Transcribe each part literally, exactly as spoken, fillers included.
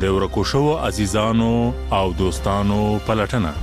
د ورکو شو عزیزانو او دوستانو پلټنه.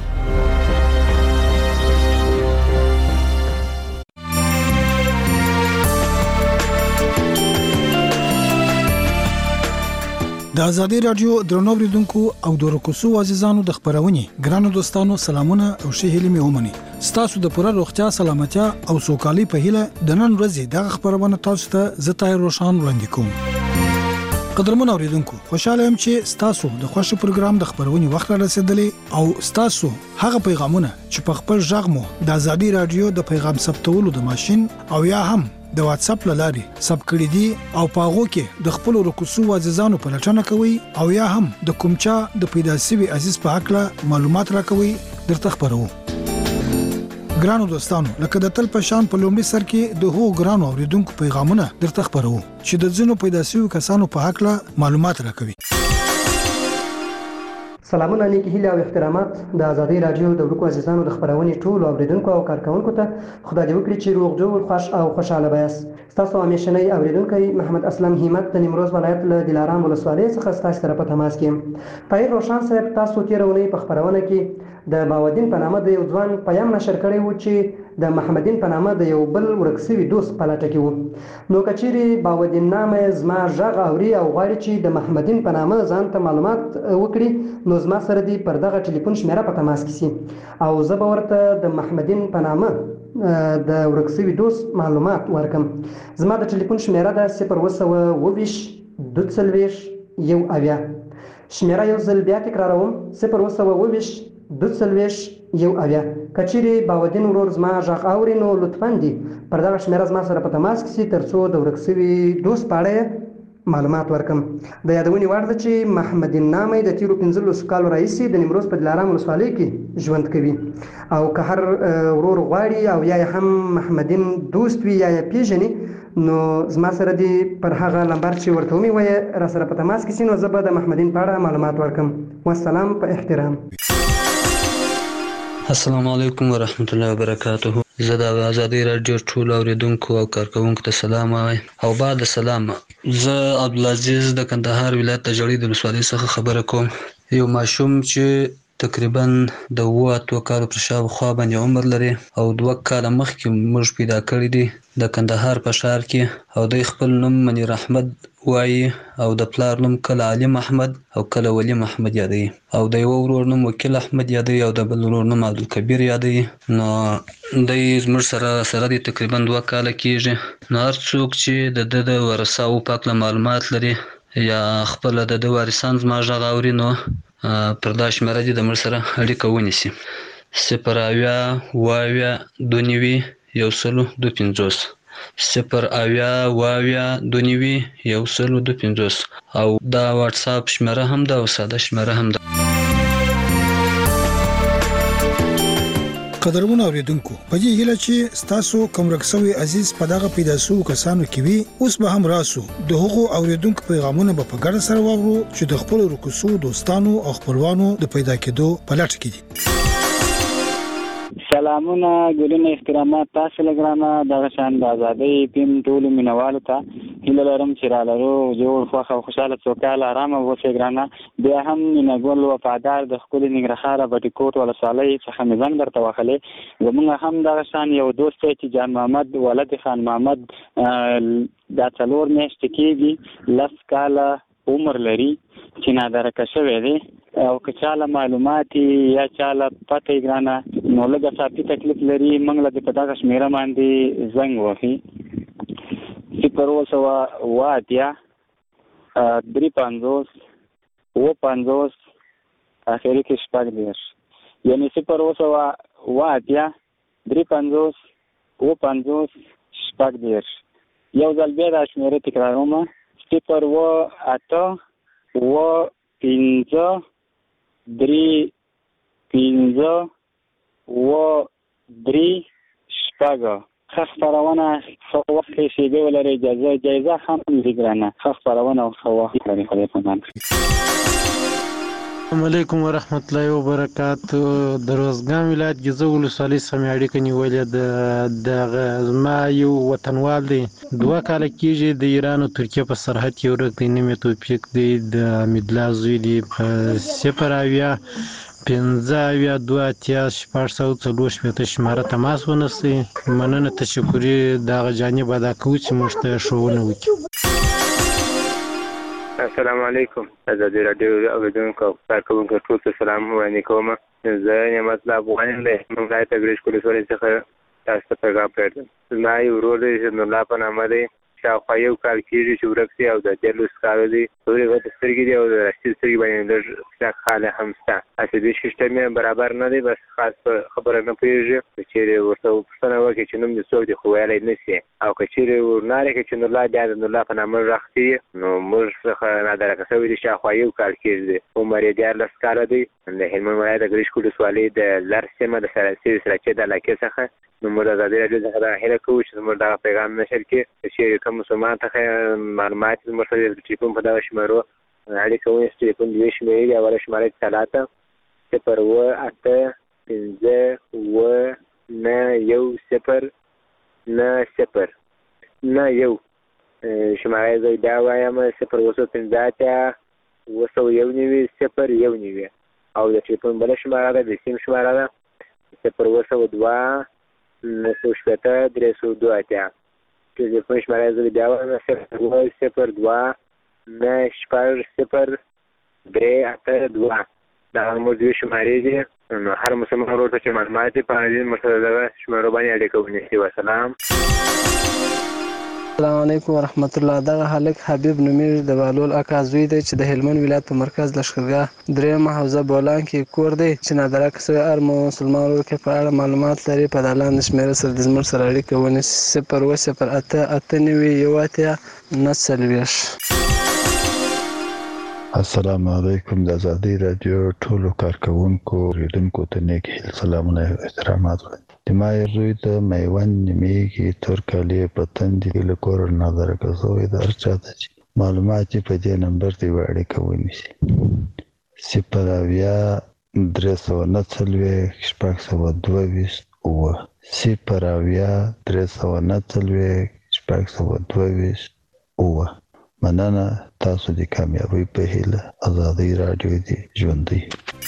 د ازادي رادیو درنو اوریدونکو او د ورکوسو عزیزانو د خبرونې ګرانو دوستانو سلامونه او ښه هیله مې ومني. ستاسو د پوره روغتیا سلامتیا او سوکالي په هیله د نن ورځې د خبرونه تاسو ته زه تایر روشان وړاندې کوم. قدرمن اوریدونکو خوشاله يم چې ستاسو د خوښ پروګرام د خبرونې وخت را رسیدلی او ستاسو هغه پیغامونه چې په خپل ژغ مو د ازادي رادیو د پیغام ثبتولو د ماشين او یا هم د واتس اپ لاري سب کړی دي او پاغو کې د خپل ورکوسو عزیزانو په لټنه کوي او یا هم د کومچا د پیدا سوي عزیز په حق له معلومات راکوي درته خبرو. ګرانو دوستانو لکه د تل په شان په لومړي سر کې د هو ګرانو اوریدونکو پیغامونه درته خبرو چې د ځینو پیدا سوي کسانو په حق له معلومات راکوي. سلامونه نیکی هیله او احترامات د ازادي رادیو د ورکو عزیزانو د خبرونې ټول اوریدونکو او کارکونکو ته خدای دې وکړي چې روغ جوړ خوش او خوشاله وایاست. تاسو همیشنی اوریدونکو محمد اسلم همت د نیمروز ولایت له دلارام ولسوالۍ څخه تاسو سره په تماس کې. طاهر روشان صاحب تاسو تیرونی په خبرونه کې د باودین په نامه د یو ځوان پیغام نشر کړی و چې د محمدین په نامه د یو بل ورکسوي دوست په لټه کې و. نو کچيري باودین نامه زما ژغ اوري او غواړي چې د محمدین په نامه ځان ته معلومات وکړي نو زما سره دی پر دغه ټلیفون شمیره په تماس کې سي او زه به ورته د محمدین په نامه د ورکسوي دوست معلومات ورکم. زما د ټلیفون شمیره ده صفر وسوه اوويش دوه څلوېښت یو اویا. شمیره یو ځل بیا تکراروم صفر وسوه اوويش دوه څلوېښت یو اویا. کچيري باودین ورور زما ژغ اوري نو لطفاً دی پر دغه شمیره زما سره په تماس کې سي ترڅو د ورکسوي دوست په اړه معلومات ورکم. د یادونې وړ ده چې محمدین نامه د تیرو پنځلسو کالو راهیسې د نیمروز په دلارام ولسوالۍ کې ژوند کوي او که هر ورور غواړي او یا هم محمدین دوست وي یا یې پیژني نو زما سره دی پر هغه نمبر چې ورته ومې وایي را سره په تماس کې سي نو زه به د محمدین په اړه معلومات ورکم. والسلام په احترام. السلام علیکم ورحمت الله وبرکاته. زه د ازادي رادیو ټول اوریدونکو او کارکونکو ته سلام وایم او بعد سلام. زه عبدالعزیز د کندهار ولایت د جړی د ولسوالۍ څخه خبره کوم. یو ماشوم چې تقریبا د اوه اتو کالو پر شاوخوا باندې عمر لري او دوه کاله مخکې موږ پیدا کړی دی د کندهار په ښار کې او د خپل نوم منیر احمد وایي او د پلار نوم کله علي محمد او کله ولی محمد یادوي او د یو ورور نوم وکیل احمد یادوي او د بل ورور نوم عبدالکبیر یادوي. نو د زموږ سره سره دی تقریبا دوه کاله کېږي. نو هر څوک چې د د د ورثاو په اړه معلومات لري یا خپل د د وارثان زما ژغ اوري نو پر دا شمیره دي د موږ سره اړیکه ونیسي. صفر اویا اووه دوه نوي یو سلو دوه پنځوس صفر اویا اووه دوه نوي یو سلو دوه پنځوس او دا واتس اپ شمیره هم ده او ساده شمیره هم ده. قدرمن اوریدونکو په دې هیله چې تاسو کوم رکسوي عزیز په دغه پیدا سو کسانو کې وي اوس به هم راسو د هغو اوریدونکو پیغامونه به په ګډه سره واورو چې د خپل رکوسو دوستانو او خپلوانو د پیدا کېدو په لټه کې دي. سلامونه ګلونه احترامات تاسو لګرانه دغه شان د ازادۍ پیم ټول مینوالو ته هیله لرم چې را لرو جوړ خوښ او خوشاله سوکاله آرامه اوسئ ګرانه. بیا هم مینهګل وفادار د ښکلي ننګرهار بټي کوټ ولسوالۍ څخه مې زنګ درته وهلی. زموږ هم دغه شان یو دوست دی چې جان محمد ولد خان محمد دا څلور میاشتې کېږي لس کاله عمر لري چې نادرکه شوی دی او که چاله معلومات یا چاله پته یې ګرانه نو لږه صافي تکلیف لري موږ له دې په دغه شمیره باندې زنګ وهي صفر اووه سوه اووه اتیا درې پنځوس اووه پنځوس اخري کې شپږ دېرش یعنې صفر اووه سوه اووه اتیا درې پنځوس اووه پنځوس شپږ دېرش. یو ځل بیا دا شمیره تکراروم صفر اووه اته اووه پنځه درې پنځه اووه درې شپږ. ښه خپرونه ښه وخت کې شیبې ولرئ اجازه جایزه هم لري ګرانه. ښه خپرونه او ښه وخت لري. خدای پامان. السلام علیکم ورحمت الله وبرکاتو. د روزګان ولایت ګیزو ولسوالۍ سمې اړیکه نیولې ده. د زما یو وطنوال دی، دوه کاله کېږي د ایران او ترکیې په سرحد کې ورک دی. نوم یې توفیق دی، د حمیدالله زوی دی. په صفر اویا پنځه اویا دوه اتیا شپږ سوه څلور شپېته شماره تماس ونیسئ. مننه، تشکري د هغه جانب ادا کوو چې موږ ته ښوونه وکړي. السلام علیکم. ازادي راډیو د اوریدونکو او کارکوونکو ټول ته سلام وړاندې کوم. زه نعمت الله افغان یم. موږ ولایت ګریش ولسوالۍ څخه تاسو ته پیغام پرېږدم. زما یو ورور دی چې نورالله په نامه دی، شاوخوا یو کال کېږي چې ورک دی او د دیارلس کاله دی. تورې غټې سترګې دي او د راستي سترګې باندې لږ کلک خاله هم شته. عصبي سیسټم یې برابر نه دی، بس خاص په خبره نه پوهېږي. که چېرې ورته پوښتنه وکړي چې نوم دې څوک دی، خو ویلی نه شي. او که چېرې ورنارې کړي چې نورالله بیا د نورالله په نامه غږ کړي، نو موږ څخه نادرکه شوی دی. شاوخوا یو کال کېږي دی، عمر یې دیارلس کاله دی. د هلمند ولایت د ګریش ولسوالۍ د لر سیمه د سراسري سراچې د علاقې څخه. نو موږ د ازادي راډیو څخه دا هیله کوو چې زموږ دغه پیغام نشر کړي، که چېرې کوم مسلمان څخه معلومات زموږ سره د ټلیفون په دغه شمېرو اړیکه ونیسي. ټلیفون دوې شمېرې دي. اوله شماره یې ثلاثه صفر اوه اته پنځه اوه نه یو صفر نه صفر نه یو. شماره یې زه بیا وایم، صفر اوه سوه پنځه اتیا اوه سوه یو نوي صفر یو نوي. او د ټلیفون بله شماره ده، د سیم شماره ده، صفر اوه سوه دوه نهه سوه شپېته درې سوه دوه اتیا. ټلیفون شماره یې زه بیا وایم، صفر اوه صفر دوه نه شپږ صفر درې اته دوه. دا زموږ دوې شمارې دي. نو هر مسلمان ورور ته چې معلومات دي په دې موږ سره دغه شمېرو باندې اړیکه ونیسي. وسلام. السلام علیکم ورحمت الله. دغه هلک حبیب نومیږي، د بهلول اکا زوی دی چې د هلمند ولایت په مرکز لښکرګاه درېیمه حوزه بولان کې کور دی، چې نادرکه شوی هر مسلمان ورور کې په اړه معلومات لري په دا لاندې شمېره سره د زموږ سره اړیکه ونیسي: صفر اوه صفر اته اته نوي یو اتیا نهه څلوېښت. السلام علیکم. د ازادي راډیو ټولو کارکوونکو اوریدونکو ته نیک هیل سلامونه او احترامات وړاندې. د ما یو زوی د میوند نومیږي، تور کالي په تندي کې له کوره نادرکه شوی د هر چا ته چې معلومات یې په دې نمبر ته یوه اړیکه ونیسي: صفر اویا درې سوه نه څلوېښت شپږ سوه دوه ویشت اووه. صفر اویا درې سوه نه څلوېښت شپږ سوه دوه ویشت اووه. مننه، تاسو د کامیابۍ په هیله. ازادي راډیو دې ژوندۍ.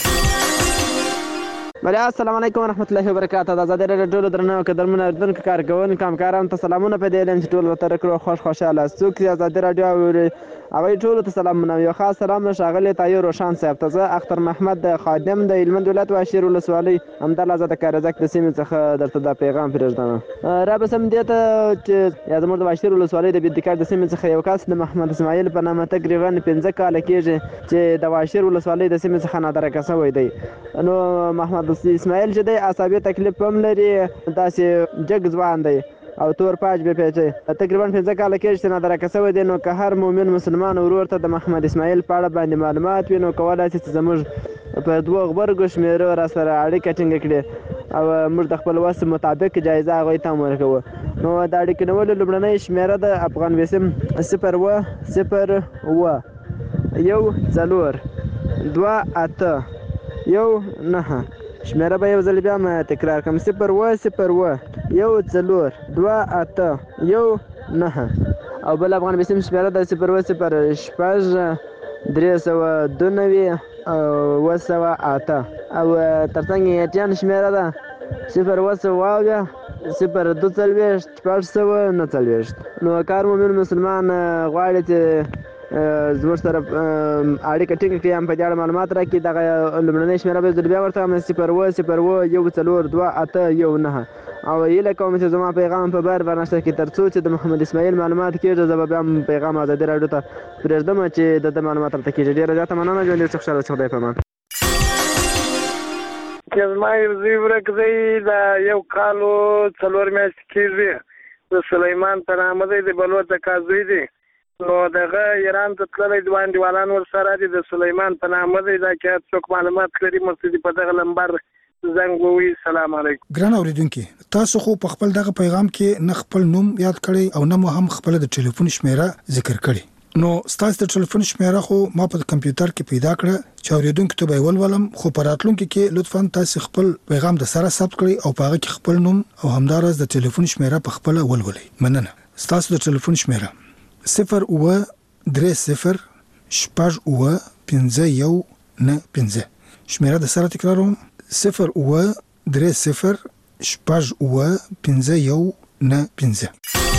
بله السلام علیکم ورحمت الله وبرکاته. د ازادي راډیو ټولو درنو او قدرمنو اورېدونکو کارکوونکو همکارانو ته سلامونه په دې اعلان چې ټول ورته کړو خوش خوشحاله. څوک چې ازادي راډیو اوري هغوی ټولو ته سلامونه. یو خاص سلام له ښاغلي طاهر روشان صاحب ته. زه اختر محمد خادم د هلمند ولایت واشیر ولسوالۍ همدلته د کارزک د سیمې څخه درته دا پیغام پرېږدم. را به سم دې ته چې یا زموږ د واشیر ولسوالۍ د بېدکار د سیمې څخه یو کس د محمد اسماعیل په نامه تقریبا پنځه کاله کېږي چې د واشیر ولسوالۍ د سیمې څخه نادرکه شوی دی. نو محمد اسماعیل چې دی عصبي تکلیف هم لري، داسې جګ ځوان دی او تور پاج به پیچي. تقریبا پنځه کاله کېږي چې نادرکه شوی دی. نو که هر مؤمن مسلمان ورور ته د محمد اسماعیل په اړه باندې معلومات وي، نو کولی شي چې زموږ په دوه غبرګو شمېرو را سره اړیکه ټینګه کړي او موږ د خپل وس مطابق جایزه هغوی ته هم ورکوو. نو د اړیکې نیولو لومړنۍ شمېره د افغان وسیم صفر اوه صفر اوه یو څلور دوه اته یو نهه. شمېره به یو ځل بیا هم تکرار کړم: صفر اوه صفر اوه یو څلور دوه اته یو نهه. او بل افغان بسیم شمېره د صفر اوه صفر شپږ درې سوه دوه نوي اوه سوه اته. او تر څنګ یې ایټیان شمېره ده صفر اوه سوه اویا صفر دوه څلوېښت شپږ سوه نه څلوېښت. نو که هر مؤمن مسلمان غواړي چې زموږ سره اړیکه ټینګه کړي، هم په دې اړه معلومات راکړي، دغه لومړنۍ شمېره به زه بیا ورته وایم: صفر اوه صفر اوه یو څلور دوه اته یو نهه. او هیله کوم چې زما پیغام په بار بار نشته کړي، تر څو چې د محمد اسماعیل معلومات کېږي زه به بیا هم پیغام ازادي راډیو ته پرېږدم چې د ده معلومات ورته کېږي. ډېره زیاته مننه. ژوند ډېر خوشحاله اوسئ. خدای په امان. چې زما یو زوی ورک دی، د یو کال و څلور میاشتې کېږي، د سلیمان په نامه دی، د بلوڅ اکا زوی دی. نو دغه ایران ته تللی دوه انډیوالان ورسره دي، د سلیمان په نامه دی. دا که څوک معلومات لري موږ په دغه نمبر زنګ ووهي. سلام علیکم. ګران اورېدونکي، تاسو خو په خپل دغه پیغام کې نه خپل نوم یاد کړی او نه مو هم خپله د ټلیفون شمېره ذکر کړې. نو ستاسو د ټلیفون شمیره خو ما په کمپیوټر کې پیدا کړه چې اوریدونکو ته به ولولم خو په راتلونکي کې لطفاً تاسو خپل پیغام د سره ثبت کړئ او په هغه کې خپل نوم او همدارس د ټلیفون شمیره په خپل ولولئ. مننه. ستاسو د ټلیفون شمیره صفر اوه درې صفر شپږ اوه پنځه یو نه پنځه. شمیره د سره تکراروم صفر اوه درې صفر شپږ اوه پنځه یو نه پنځه.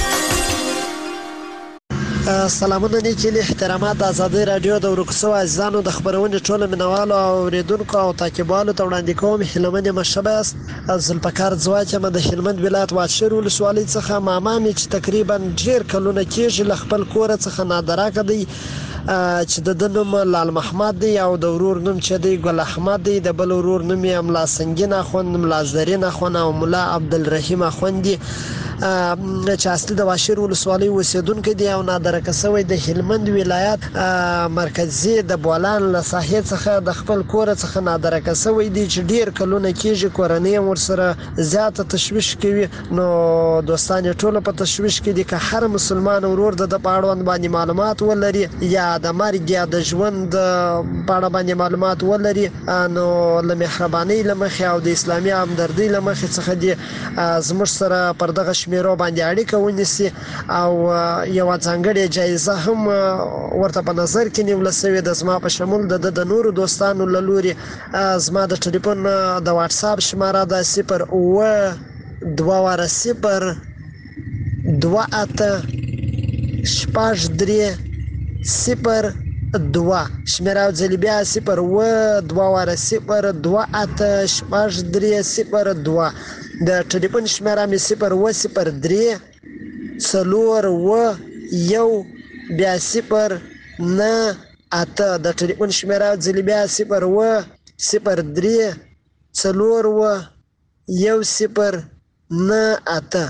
سلامونه نیکیلی احترامات د ازادۍ راډیو د ورکسو عزیزانو د خبرونې ټولو مینوالو او اوریدونکو او تعقیبوالو ته وړاندې کوم هیله مند مشبه است ذوالفقار ځواک یم د هلمند ولایت واشیر ولسوالۍ څخه ماما مې چې تقریبا ډیر کلونه کېږي له خپل کور څخه نادراکه دی چې د د نوم لال محمد دی او د ورور نوم چې دی ګل احمد دی د بل ورور نوم یې ملا سنگین اخوند ملا زرین اخوند او ملا عبدالرحیم اخوند دی چې اصلي د واشیر ولسوالۍ اوسیدونکي دي او نادرکه شوی د هلمند ولایت مرکزي د بولان له ساحې څخه د خپل کور څخه نادرکه شوی دي چې ډیر کلونه کېږي کورنۍ ورسره زیاته تشویش کوي. نو دوستان ټول په تشویش کې دي که هر مسلمان ورور د په اړوند باندې معلومات ولري یا د مرګ یا د ژوند په اړه باندې معلومات ولري نو له مهرباني لمخې او د اسلامي همدردۍ لمخې څخه دي زموږ سره پر دغه شمیرو باندې اړیکه ونیسي او یو ځانګړې جایزه هم ورته په نظر کې نیول شوې ده زما په شمول د د نورو دوستانو له لوري. زما د ټلیفون د واتس اپ شماره ده صفر اوه دوه واره صفر دوه اته شپږ درې صفر دوه. شمیره ځل بیا صفر اوه دوه واره صفر دوه اته شپږ درې صفر دوه. د ټلیفون شمیره مې صفر اوه صفر درې څلور اوه یو بیا صفر نه اته. د ټلیفون شمیره ځل بیا صفر اوه صفر درې څلور اوه یو صفر نه اته.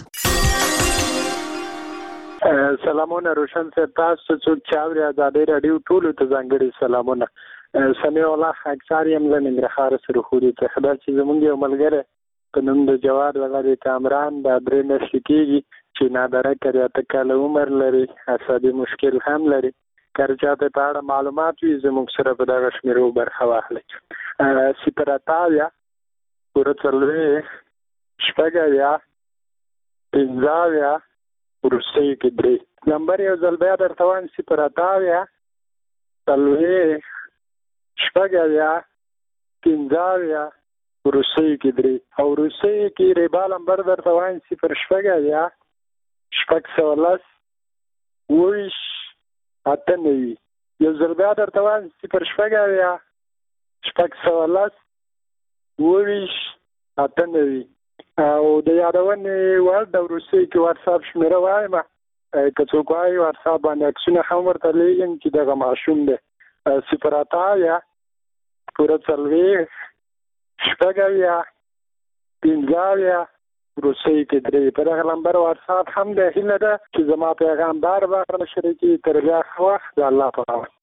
سلامونه روشن صاحب، تاسو څوک چې اوري ازادۍ راډیو ټولو ته ځانګړي سلامونه. سمیع الله اکثر یم له ننګرهار سره خوري ته خبر چې زمونږ یو ملګری په نوم د جواد وغیرې کامران د درې میاشتې کېږي چې نادرکه دی، اته کاله عمر لري، عصبي مشکل هم لري. که چاته په اړه معلومات وي زموږ سره په دغه شمیرو برخه واخلئ. صفر اته اویا پوره څلوېښت شپږ اویا پنځه اویا وروستیو کې درې. نمبر یو ځل بیا درته وایم صفر اته اویا څلوېښت شپږ اویا پنځه اویا وروستیو کې درې او وروستیو کې ریبا نمبر درته وایم صفر شپږ اویا شپږ سوه لس اوه ویشت اته نوي. یو ځل بیا درته وایم صفر شپږ اویا شپږ سوه لس اوه ویشت اته نوي. او د یادونې وړ د وروستیو کې واتساپ شمیره وایم، که څوک وایي واتساپ باندې عکسونه هم ورته لیږم چې دغه ماشوم دی. صفر اته اویا پوره څلوېښت شپږ اویا پنځه اویا وروستیو کې درې. په دغه نمبر واتساپ هم دی. هیله ده چې زما پیغام بار بار شریکي. تر بیا ښه وخت د الله په امان.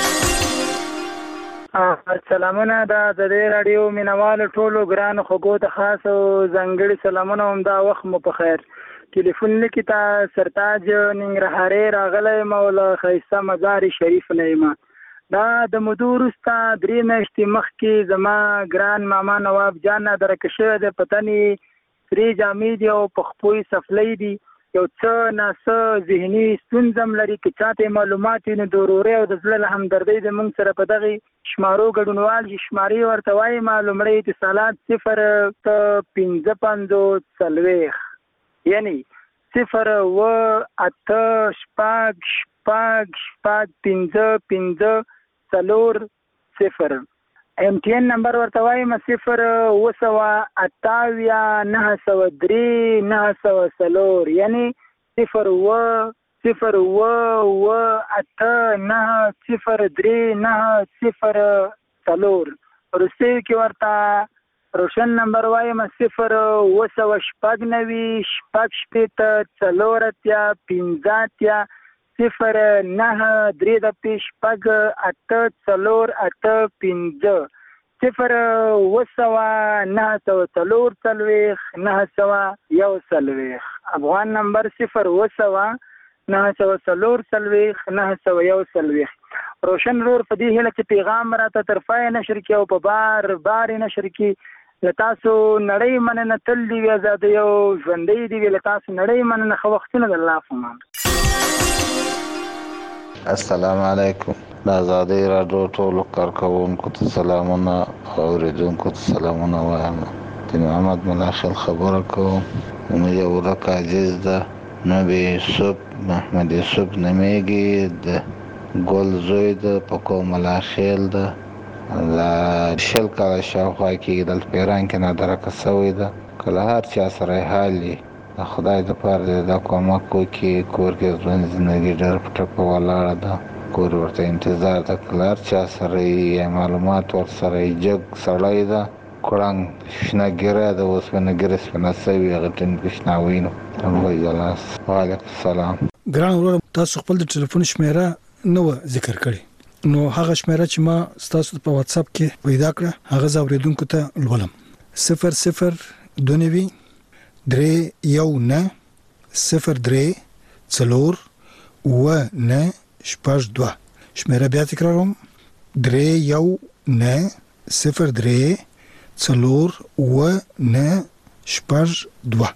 سلامونه د ازادۍ راډیو مینوالو ټولو ګرانو خوږو ته خاص او ځانګړي سلامونه. همدا وخت مو په خیر. ټلیفون لیکي ته سرتاج ننګرهارۍ راغلی یم او له ښایسته مزار شریف نه یم. دا د مودو وروسته درې میاشتې مخکې زما ګران ماما نواب جان نادرکه شوی دی. په تن یې سرې جامې دي او په خپو یې څپلۍ دي. یو څه ناڅه ذهني ستونزه هم لري. که چاته معلومات وي نو د ورورۍ او د زړه له همدردۍ د موږ سره په دغې شمارو ګډونوال شي. شمارې ورته وایم لومړی اتصالات صفر ته پنځه پنځوس څلوېښت یعنی صفر اوه اته شپږ شپږ شپږ پنځه پنځه څلور صفر. ایم ټي این نمبر ورته وایم صفر اوه سوه اته اویا نهه سوه درې نهه سوه څلور یعنی صفر اوه صفر اوه اوه اته نهه صفر درې نهه صفر څلور. وروستیو کې ورته روشن نمبر وایم صفر اوه سوه شپږ نوي شپږ شپېته څلور اتیا پنځه اتیا صفر نهه درې دپې شپږ اته څلور اته پنځه صفر اوه سوه نهه سوه څلور څلوېښت نهه سوه یو څلوېښت. افغان نمبر صفر اوه سوه نه سوه څلور څلوېښت نه سوه یو څلوېښت. روشن رور په دې هیله چې پیغام راته تر پای نشر کړي او په بار بار نشر کړي. له تاسو نړۍ مننه، تل دې وي ازادۍ او ژوندۍ دې وي. له تاسو نړۍ مننه، ښه وختونه د الله په امان. السلام علیکم. د ازادۍ راډیو ټولو کارکوونکو ته سلامونه او اوریدونکو ته سلامونه وایم. د محمد ملاخل خبره کوم. زموږ یو ورک عزیز ده، نبی یوسف محمد یوسف نومیږي، د ګل زوی ده، په کوم ملاخیل ده. د شل کاله شاوخوا کېږي دلته په ایران کې نادرکه سوی ده. که له هر چا سره یې حال وي، د خدای دپاره دې دا کومک وکړي. کور کې ژوند زندګي ډېر په ټپه ولاړه ده، کور ورته انتظار ده. که له هر چا سره یې معلومات ورسره یې جګ سړی ده، کړنګ شنه ګیره ده، اوسپنه ګیره سپنه سوي، هغه ټینګ شناوي نو تنګوی جلاس. وعلیکم السلام. ګران ورور، تاسو خپل د ټلیفون شمیره نه و ذکر کړې، نو هغه شمیره چې ما ستاسو په واتس اپ کې پیدا کړه هغه زه اوریدونکو ته لولم. صفر صفر دوه نوي درې یو نه صفر درې څلور اووه نه شپږ دوه. شمیره بیا تکراروم: درې یو نه صفر درې څلور اووه نه شپږ دوه.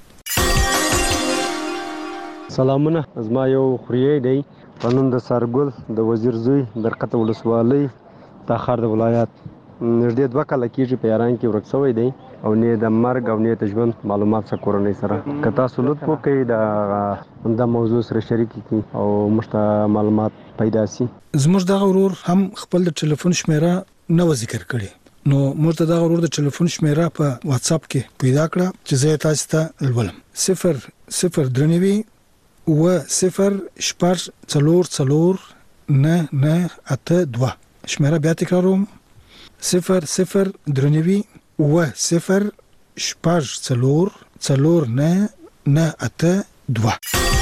سلامونه، زما یو خوریی دی په نوم د سرګل د وزیر زوی درقته ولسوالۍ تاخار د ولایت. نږدې دوه کاله کېږي په ایران کې ورک شوی دی او نه د مرګ او نه د ژوند معلومات څخه کورنۍ سره. که تاسو لطف وکړئ د د موضوع سره شریک کړئ او موږ ته معلومات پیدا شي. زموږ دغه ورور هم خپل د ټلیفون شمیره نه و ذکر کړې، نو موږ ته دغه ورور د ټلیفون شمیره په واتس اپ کې پیدا کړه چې زه تاسو ته لولم. صفر صفر درې نوي اووه صفر شپږ څلور څلور نه نه اته دوه. شمیره بیا تکراروم: صفر صفر درې نوي اووه صفر شپږ څلور څلور نه نه اته دوه.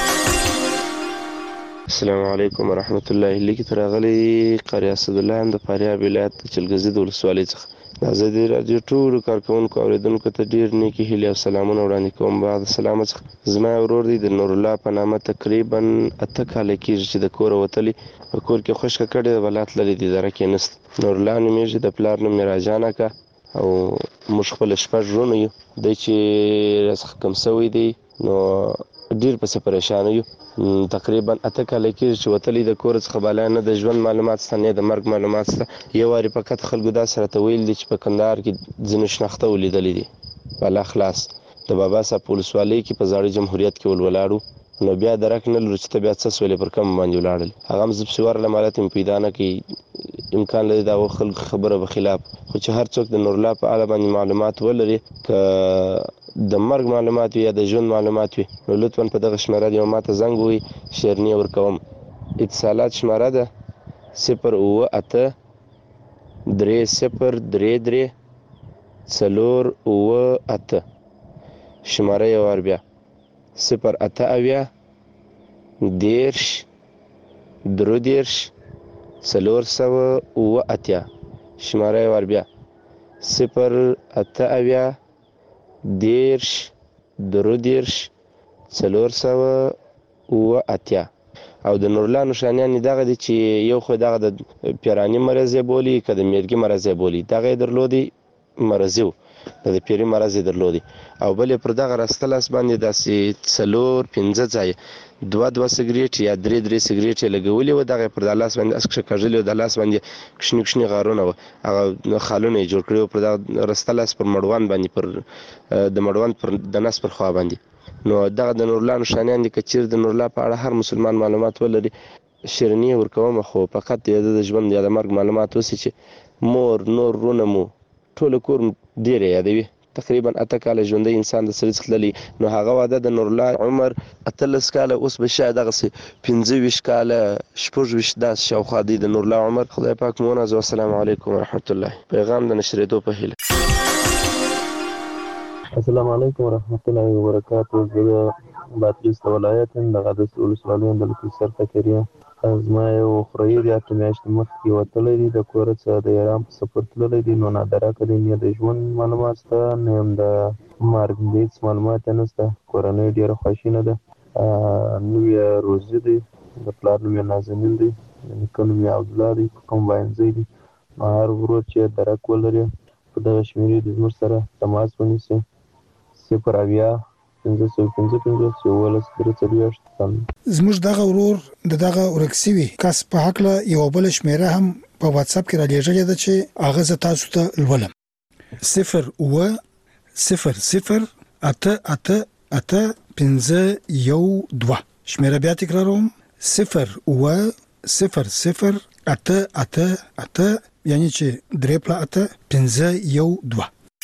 السلام علیکم ورحمت الله. لیکي تر راغلی قاری اسدالله هم د فاریاب ولایت د چلګزي د ولسوالۍ څخه. د ازادۍ راډیو ټولو کارکوونکو اوریدونکو ته ډېر نیکې هیلې او سلامونه وړاندې کوم. بعد سلام څخه زما ورور دی د نور الله په نامه، تقریبا اته کاله کېږي چې د کوره وتلی. په کور کې خوشکه کړې، ولات لري، د اداره کې نسته. نور الله نومېږي، د پلار نوم یې راجان اکا او موږ خپل شپږ وروڼه یو. دی چې راڅخه کم سوی دی نو ډېر پسې پریشانه یو. تقریبا اته کاله کېږي چې وتلی د کور څخه بالا نه د ژوند معلومات شته نه د مرګ معلومات شته. یو وارې فقط خلکو دا سره ته ویل دي چې په کندهار کې ځینې شناخته ولیدلي دي بالا خلاص. د بابا صاحب په ولسوالۍ کې په زاړه جمهوریت کې ولولاړو، نو بیا درک نه لرو چې ته بیا څه سولې پر کم باندې ولاړل. هغه هم زه پسې ورغلم، حالت مې پیدا نه کوي، امکان لري د هغو خلکو خبره به خلاف. خو چې هر څوک د نور الله په اړه باندې معلومات ولري، که د مرګ معلومات وي یا د ژوند معلومات وي، نو لطفا په دغه شمېره یو ماته زنګ ووهئ، شیرني ورکوم. اتصالات شمېره ده صفر اووه اته درې صفر درې درې څلور اووه اته. شمېره یې وار بیا: صفر اته اویا دېرش درې دېرش څلور سوه اووه اتیا. شمېره یې وار بیا: صفر اته اویا دېرش درې دېرش څلور سوه اووه اتیا. او د نورالله نښانیان یې دغه دي چې یو خو دغه د پیراني مرض یې بولي، که د میرګي مرض یې بولي، دغه یې درلودي مرضي و، د پیري مرض یې درلودي. او بل یې پر دغه راسته لاس باندې داسې څلور پنځه ځایه دوه دوه سګرېټ یا درې درې سګرېټ یې لګولي وو. دغه یې پر دا لاس باندې اس کښکږلي وو، د لاس باندې کوچني کوچني غارونه وو، هغه خالونه یې جوړ کړي وو پر دغه راسته لاس پر مړوند باندې، پر د مړوند پر د نس پر خوا باندې. نو دغه د نورالله نښانیان دي. که چېرې د نورالله په اړه هر مسلمان معلومات ولري، شیرني یې ورکوم، خو فقط د د ژوند یا د مرګ معلومات اوسي چې مور نور وروڼه مو ټوله کور ډېر یې یادوي. تقریبا اته کاله ژوندی انسان د سړي څخه تللی، نو هغه واده د نورالله عمر اتلس کاله، اوس به شاید دغسې پنځه ویشت کاله شپږ ویشت داسې شاوخوا دی د نورالله عمر. خدای پاک مو ونازوي. السلام علیکم ورحمت الله. پیغام د نشرېدو په هیله. السلام علیکم ورحمت الله وبرکاتو. زه د بادغیس د ولایت یم، د قادس ولسوالۍ یم، د لکیسر فقیر یم. زما یو خوریی دی، اته میاشتې مخکې وتلی دی د کوره څخه، د ایران په سفر تللی دی. نو نادرکه دی، نه د ژوند معلومات شته، نه هم د مرګ هېڅ معلومات یې نشته. کورنۍ ډېره خواشینه ده. نوم یې روزي دی، د پلار نوم یې نازنین دی، د نیکه نوم یې عبدالله دی، په کوم واینځی دی. نو هر ورور چې درک ولري په دغه شمېرې د زموږ سره تماس ونیسي. صفر اویا پنځه سوه پنځه پنځوس یولس درې څلوېښت. زموږ دغه ورور د دغه ورک سوي کس په هکله یوه بله شمېره هم په واتساپ کې رالیږلې ده چې هغه زه تاسو ته لولم. صفر اوه صفر صفر اته اته اته پنځه یو دوه. شمېره بیا تکراروم: صفر اوه صفر صفر اته اته اته، یعنی چې درې پله اته پنځه یو دوه.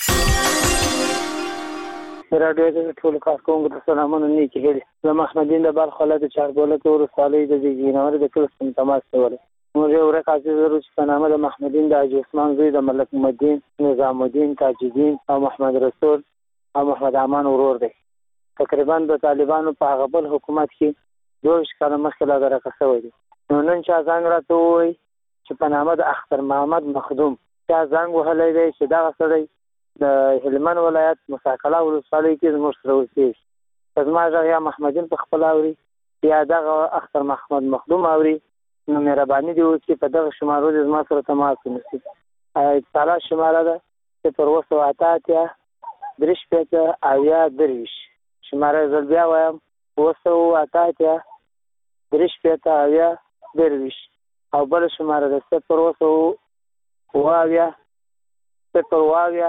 راډیو د ټولو کارکوونکو ته سلامونه، نیکې هیلې. زه محمدین د بلخ ولایت چارګولک ولسوالۍ د زیږینور د کلي څخه تماس کولی. موږ یو ورک عزیز لرو چې په نامه د محمدین د حاجي عثمان زوی د ملک محمدین، نظام الدین، تاج الدین او محمد رسول او محمد امان ورور دی. تقریبا د طالبانو په هغه بل حکومت کې دوه ویشت کاله مخکې لا درکه شوی دی. نو نن چا زنګ راته ووایي چې په نامه د اختر محمد مخدوم چا زنګ وهلی دی چې دغه سړی د هلمند ولایت مساکله ولسوالۍ کې زموږ سره اوسېږي. که زما غږ یا محمدین په خپله اوري یا دغه اختر محمد مخدوم اوري، نو مهرباني دې وکړي په دغه شمارو دې زما سره تماس ونیسي. اتصالات شماره ده صفر اوه سوه اته اتیا درې شپېته اویا درویشت. شماره یې زه بیا وایم: اوه سوه اته اتیا درې شپېته اویا درویشت. او بله شماره ده صفر اوه سوه اوه اویا صفر اوه اویا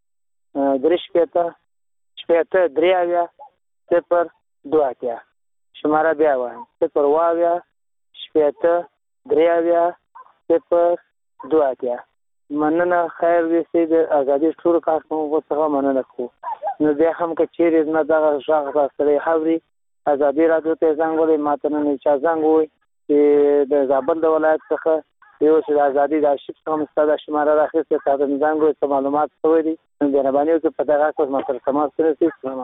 درې شپېته شپېته درې اویا صفر دوه اتیا. شماره بیا وایم: صفر اوه اویا شپېته درې اویا صفر دوه اتیا. مننه. خیر ویسي د ازادي ټولو کارکوونکو څخه مننه کوو. نو بیا هم که چیرې زما دغه غږ سړی اوري، ازادي راډیو ته زنګ ووهئ. ما ته نن چا زنګ ووایي چې د زابل د ولایت څخه یو چې د ازادي د آرشیف څخه مو ستا دا شماره راخیستې، تا ته مې زنګ ووایي څه معلومات شوی دي. نو مهرباني وکړئ په دغه حق ما سره تماس ونیسئ. السلام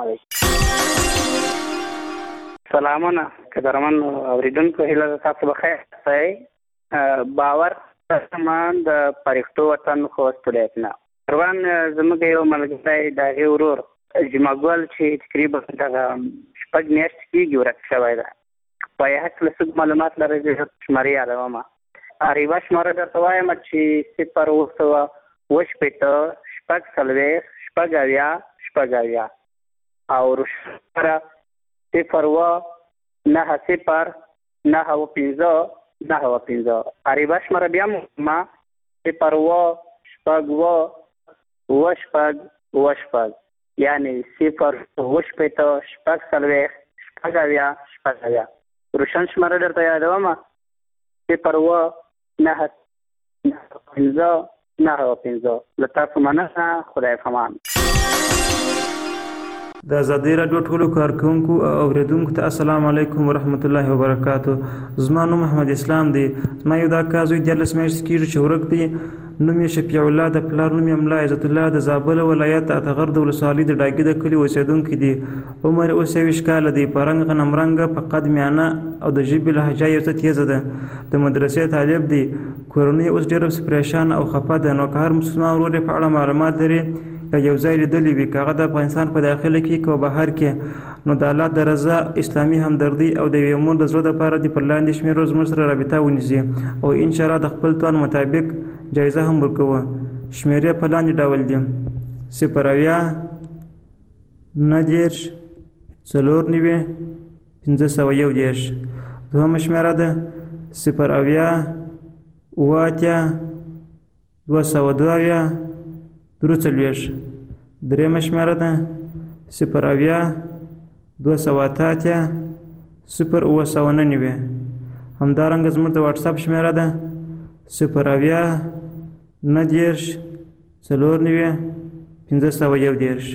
علیکم. سلامونه قدرمن اورېدونکو، هیله ده تاسو بخیر اوسئ. باور سامان د پرښتو وطن خوست ولایت نه روان زموږ یو ملګری د هغې ورور جمعګل چې تقریبا دغه شپږ میاشتې کېږي ورک شوی ده. په یې هکله څه معلومات لرئ؟ زه شمارې یادوم. یوه شماره درته وایم چې صفر اوه سوه اوه شپېته شپږ څلوېښت شپږ اویا شپږ اویا. او روشماره صفر اوه نهه صفر نهه اوه پنځه نهه اوه پنځه. عربه شماره بیا ما صفر اوه شپږ اوه اوه شپږ اوه شپږ، یعنې صفر اوه شپېته شپږ څلوېښت شپږ اویا شپږ اویا. روشن شماره درته یادوم: صفر اوه نهه پنځه نهه اوه پنځه. له تاسو مننه. خدای پامان. د ازادي راډیو ټولو کارکوونکو او اورېدونکو ته السلام علیکم ورحمت الله وبرکاتو. زما نوم محمد اسلام دی. زما یو دا کار زوی دیارلس میاشتې کېږي چې ورک دی. نوم یې شفیع الله، د پلار نوم یې ملا عزت الله، د زابل ولایت اتغر د ولسوالۍ د ډاګي د کلي اوسېدونکی دی. عمر یې اوس یویشت کاله دی. په رنګ غنم رنګه، په قد میانه او د ژبې لهجه یو څه تیزه ده. د مدرسې طالب دی. کورنۍ اوس ډېره پریشان او خفه ده. نو که هر مسلمان ورور یې په اړه معلومات لري یا یو ځای لیدلی وي، که هغه د افغانستان په داخله کې که بهر کې، نو د الله د رضا، اسلامي همدردي او د یوې مور د زړه دپاره دې پر لاندې شمېرو زموږ سره رابطه ونیسي او انشاءالله د خپل توان مطابق جایزه هم ورکوو. شمېرې په لاندې ډول دي: صفر اویا نهه دېرش څلور نوي پنځه سوه یو دېرش. دوهمه شمېره ده صفر اویا اوه اتیا دوه سوه دوه اویا درې څلوېښت. درېیمه شمېره ده صفر اویا دوه سوه اته اتیا صفر اوه سوه نهه نوي. همدارنګه زموږ د واټساپ شمېره ده صفر اویا نهه دېرش څلور نوي پنځه سوه یو دېرش.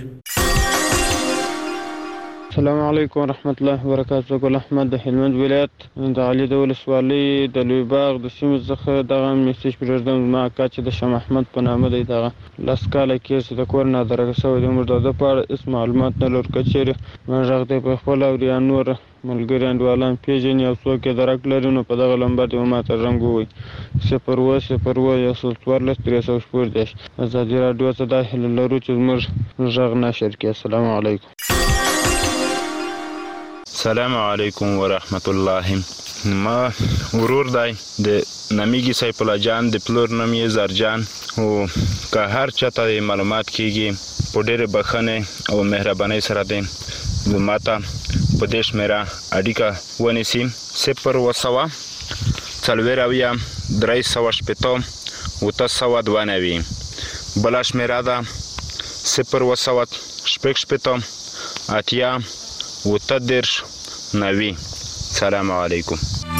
السلام علیکم ورحمت الله وبرکاتو. ګل احمد د هلمند ولایت د علي د ولسوالۍ د لوی باغ د سیمې څخه دغه میسج پرېږدم. زما اکا چې د شاه محمد په نامه دی، دغه لس کاله کېږي چې د کور نه درکه شوی دی. موږ د ده په اړه هېڅ معلومات نه لرو. که چېرې ما غږ دی په خپله اوري یا نور ملګري انډیوالان پېژني او څوک یې درک لري، نو په دغه لمبر دې ما ته زنګ ووایي: صفر اوه صفر اوه یو سل څوارلس درې سوه شپږ دېرش. ازادي راډیو ته دا هیله لرو چې زموږ غږ نشر کړي. السلام علیکم. السلام علیکم ورحمت الله. ما ورور دی د نامیږي سیف الله جان د پلور نوم یې زرجان او که هر چاته معلومات کیږي په ډېرې بخښنې او مهربانۍ سره دی ماته په دې شمېره اړیکه ونیسي صفر اوه سوه څلوېښت اویا درې سوه شپېته اوته سوه دوه نوي بله شمېره ده صفر اوه سوه شپږ شپېته اتیا اوته دېرش نوي. سلام علیکم.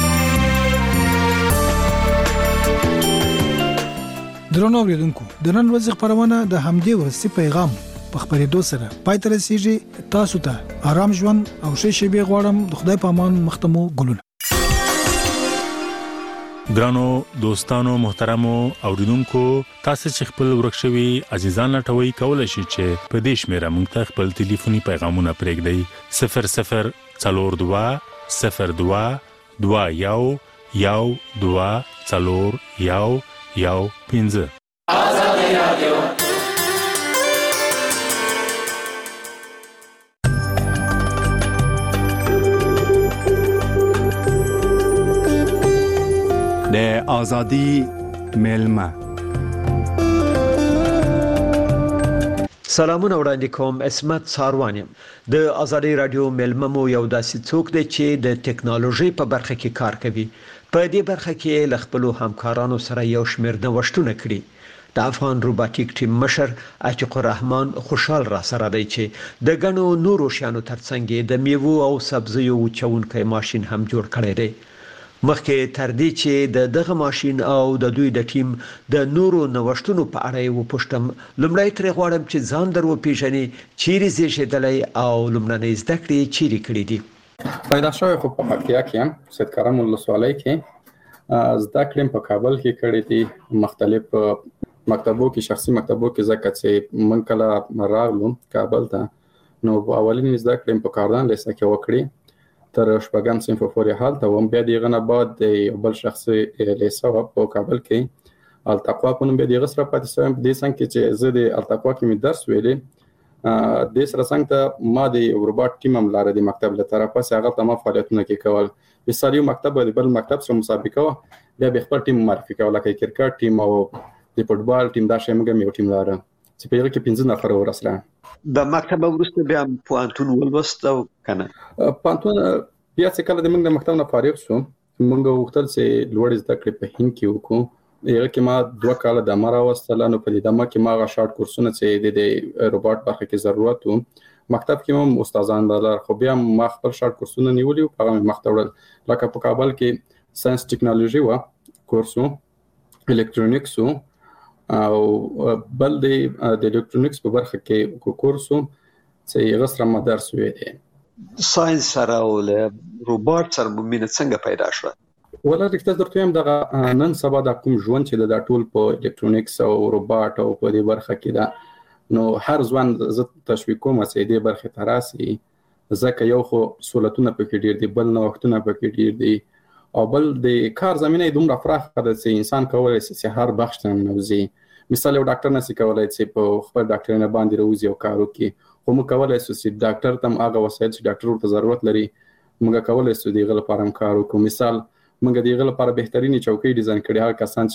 درنو اوریدونکو د نن ورځې خپرونه د همدې ورځې پیغام په خپرېدو سره پای ته رسیږي. تاسو ته آرام ژوند او ښې شېبې غواړم. د خدای په امان مخته مو ګلونه. ګرانو دوستانو محترمو اوریدونکو تاسو چې خپل ورک شوي عزیزان لټوي کولای شئ چې په دې شمیره موږ ته خپل ټلیفوني پیغامونه پرېږدئ صفر صفر څلور دوه صفر دوه دوه یو یو دوه څلور یو یو پنځه. آزادي رادیو د آزادی ملما. سلامونه وړاندې کوم. اسمت ساروان یم. د آزادی رادیو ملما مو یو داسې څوک دی چې د ټکنالوژي په برخه کې کار کوي. په دې برخه کې له خپل همکارانو سره یو شمېر نوښتونه کړي. د افغان روباټیک ټیم مشر عتیق الرحمن خوشحال را سره دی چې د غنو نورو شیانو ترڅنګ د میوو او سبزیو وچونکي ماشين هم جوړ کړی دی. مخکې تر دې چې د دغه ماشين او د دوی د ټیم د نورو نوښتونو په اړه یې وپوښتم، لومړی ترې غواړم چې ځان در وپېژني، چیرې زیږېدلی او لومړنۍ زده کړې چیرې کړې دي. پیدا شوی خو په پکتیا کې یم، سید کرم ولسوالۍ کې. زده کړې په کابل کې کړې دي، مختلف مکتبو کې، شخصي مکتبو کې، ځکه چې من کله راغلم کابل ته نو اولین زده کړې په کاردان لیسه کې وکړې تر شپږم صنف پورې هلته وم. بیا دغه نه بعد د یو بل شخصي لیسه وه په کابل کې، التقوا په نوم بیا دغه سره پاتې شوم. په دې څنګ کې چې زه د التقوا کې مې درس ویلې، دې سره څنګ ته ما د روباټ ټیم هم لاره د مکتب له طرفه چې هغه ته ما فعالیتونه کې کول. مثال یو مکتب د بل مکتب سره مسابقه وه، بیا به خپل ټیم معرفي کوه، لکه کرکټ ټیم او د فوټبال ټیم. دا شی موږ یو ټیم لاره چې په هغه کې پنځه نفر ورسره. د مکتب وروسته بیا پوهنتون ولوست او کنه پوهنتون بیا چې کله د موږ د مکتب نه فارغ شو، موږ وغوښتل چې لوړې زده کړې په هند کې وکړو. هغه کې ما دوه کاله دمه راوستله. نو په دې دمه کې ما هغه شارټ کورسونه چې د روباټ برخه کې ضرورت و، مکتب کې هم استادان لرل، خو بیا ما خپل شارټ کورسونه نیولي وو، هغه مې مخته وړل. لکه په کابل کې ساينس ټیکنالوژي وه کورس و، الکترونیکس و، او بل د الکترونیکس په برخه کې کورس و چې هغه سره ما درس ویلی. ساينس سره او له روباټ سره مینه څنګه پیدا شوه؟ ولا رښتیا درته وایم، دغه نن سبا د کوم ژوند چې د ټول په الکترونیکس او روباټ او په دې برخه کې ده، نو هر ځوان زه تشویق کوم چې دې برخې ته راسي، ځکه یو خو سهولتونه پکې ډېر دي، بل نوښتونه پکې ډېر دي، او بل د کار زمینه یې دومره پراخه ده چې انسان کولی شي چې هر بخش ته ننوځي. مثال یو ډاکټر نشي کولی چې په خپل ډاکټرینه باندې راوځي او کار وکړي، خو موږ کولی شو چې ډاکټر ته هم هغه وسایل چې ډاکټر ورته ضرورت لري موږ کولی شو د هغه لپاره هم کار وکړو. مثال موږ د هغه لپاره بهترینې چوکۍ ډیزاین کړې، هغه کسان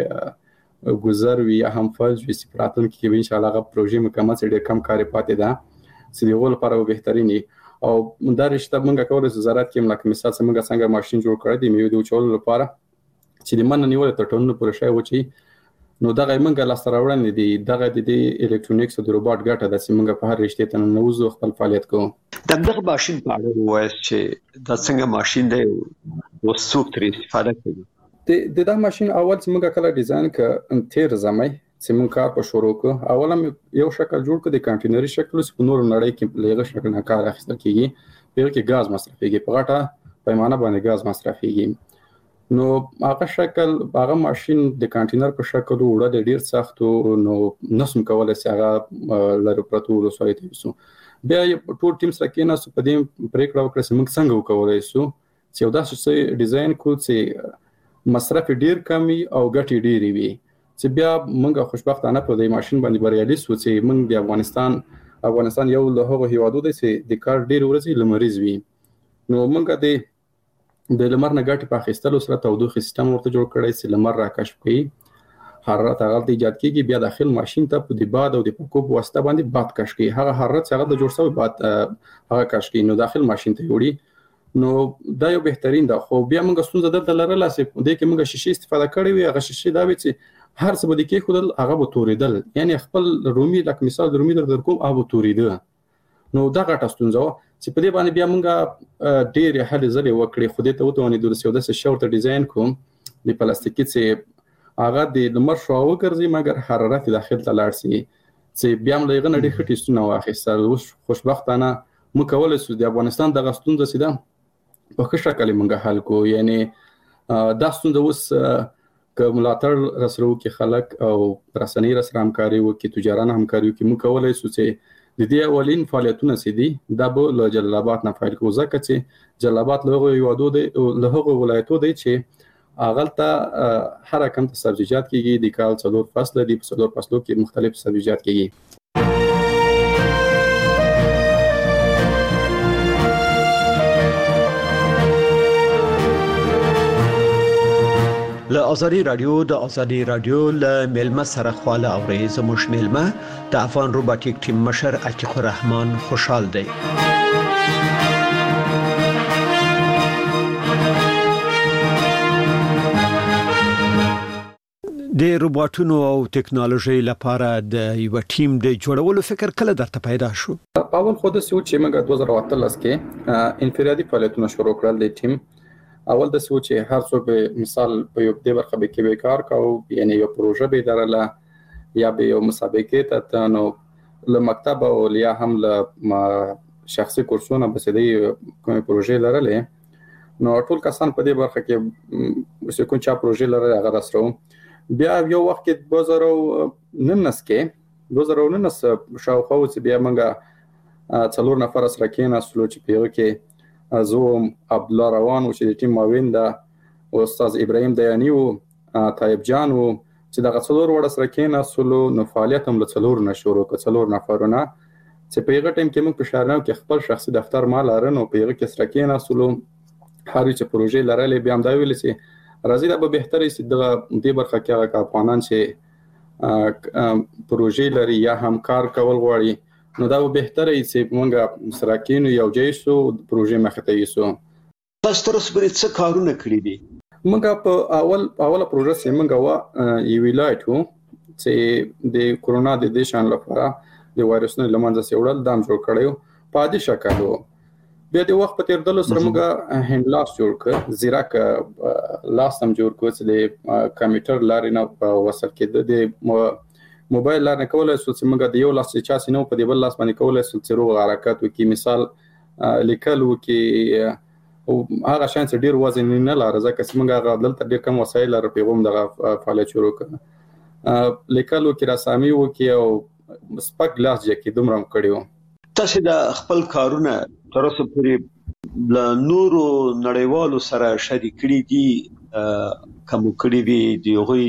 چې ګذر وي یا هم فلج وي چې په راتلونکي کې به انشاءالله هغه پروژې مکمل شي، ډېر کم کار یې پاتې ده چې د هغو لپاره به بهترین وي. او دا رشته موږ کولی شو زراعت کې هم، لکه مثال چې موږ څنګه ماشین جوړ کړی د میوې د وچولو لپاره چې د من نه نیولې تر ټولنو پورې شی وچوي، نو دغه موږ لاسته راوړنې دي. دغه د دې الکترونیکس او د روباټ ګټه ده چې موږ په هر رشتې ته ننوځو، خپل فعالیت کوو. د دغه ماشین په اړه ووایاست چې دا څنګه ماشین دی او څوک ترې استفاده کوي؟ د دغه ماشین اول چې موږ کله ډیزاین کړ، تیر زمای چې موږ کار په شروع کړ، اول هم یو شکل جوړ کړ د کانټینري شکل، چې په نورو نړۍ کې په لږه شکل نه کار اخیستل کېږي، په هغه کې ګاز مصرفېږي، په غټه پیمانه باندې ګاز مصرفېږي. نو هغه شکل هغه ماشین د کانټینر په شکل وړه د ډیر سخت، نو نسم کولای چې هغه لرو پرتو ولسوالۍ ته یوسو. بیا ټول ټیم سره کېناستو، په دې پرېکړه وکړه چې موږ څنګه وکولی شو چې یو داسې څه ډیزاین کړو چې مصرف ډیر کم وي او ګټې ډېرې وي، چې بیا موږ خوشبختانه په دې ماشین باندې بریالي شو چې موږ د افغانستان افغانستان یو له هغو هیوادو دی چې د کار ډېرې ورځې لمریز وي. نو موږ د د لمر نه ګټه په اخیستلو سره تودوخه سیستم ورته جوړ کړی چې لمر راکشف کړي حرارت هغه د ایجاد کیږي بیا داخل ماشين ته په د باد او د پکوب واسطه باندې باد کش کوي هغه حرارت هغه د جوړ شوی باد هغه کش کوي نو داخل ماشين ته وړي نو دا یو بهترین ده خو بیا موږ ستونزه دلته لرله چې د کې موږ شیشې استفاده کړې وي هغه شیشې دا وي چې هر څه بده کې خودل هغه به توریدل یعنی خپل رومي لکه مثال د رومي در کوم هغه توریده نو دا غټه ستونزه چې په دې باندې بیا موږ ډېر هلي ځلې وکړې خو دې ته وته ونې د سیاده شورت ډیزاین کوم د پلاستیکي چې هغه د لمر شو وګرځي مګر حرارت داخل ته لاړ شي چې بیا موږ یې غنډې خټې ستونه واخیستل اوس خوشبختانه مو کولای شو د افغانستان د غستون سیده په ښه شکل موږ حل کو یعنی دا ستونزه اوس که ملاتړ رسرو کې خلک او رسنۍ رسره همکاري وکړي تجاران همکاري وکړي موږ کولای شو چې د دې اولین فعالیتونه سي دي دا به له جلال آباد نه فایل کو ځکه چې جلال آباد له یو ودو دی له هغه ولایتو دی چې اغلته هر کم ته سبزیجات کیږي د کال څلور فصل دي په څلور فصلو کې مختلف سبزیجات کیږي له ازادي رادیو د ازادي رادیو له ملما سره خواله اوري زموږ ملما د افغان روباټیک ټیم مشر عتیق الرحمن خوشحال دی د روباټونو او ټکنالوژي لپاره د یو ټیم د جوړولو فکر کله درته پیدا شو اول خو د سوچ چې موږ دوه زره اتلس کې انفرادي فعالیتونه شروع کړل د ټیم اول د سوچ هر څوک مثال په یو د برخه به کې کار کاو یعنی یو پروژه به درله یا به یو مسابقه ته نو له مکتب او یا هم له شخصي کورسونه به سدي کومه پروژه لرله نو ټول کسان په دې برخه کې چې کوم چا پروژه لرله هغه راسرو بیا یو وخت کې دوه زره نولس کې دوه زره نولس شاوخوا چې بیا موږ څلور نفر سره کېناستلو چې پیغه کې زوم عبد الله روان او چې د ټیم معاون ده استاد ابراهيم دیانی او طيب جان او چې د څلور وړ سره کېناستلو نو فعالیت هم له څلور نه شروع کړ څلور نفرونه چې پیغه ټیم کې موږ په شهرنامه کې خپل شخصي دفتر مال لرنو پیغه کې سره کېناستلو هر چې پروژې لرلې بیا هم دا ویل چې راځي دا به بهتري چې د دې برخه کې هغه افغانان چې پروژې لري یا همکار کول غواړي نو دا به بهتره چې موږ سره کېنو یو ځای شو پروژې مخ ته یوسو تاسو تر اوسه پورې څه کارونه کړی دي موږ په اول اوله پروژه چې موږ وا یو ولایت وو چې د کورونا د دیشان لپاره د وایرسونو لمانځه سیوړل دام جوړ کړو په عادي شکل وو بیا د وخت په تیر دلو سره موږ هند لاس جوړ کړ زیراک لاس هم جوړ کړ چې د کمپیوټر لارې نه وصل کېده د موبایل لار نه کولای شو چې موږ د یو لاس چا سينو په دې بل لاس باندې کولای شو چې روغ حرکت وکړي مثال لیکل وکړي او هغه شان چې ډیر وزن نه لاره ځکه چې موږ هغه دلته ډیر کم وسایل لرو پیغام دغه فعالیت شروع کړ لیکل وکړي رسامي وکړي او سپک لاس جکه دومره کړیو تاسو د خپل کارونه تر اوسه پورې ل نورو نړیوالو سره شریک کړي دي کوم کړي دي دی غوي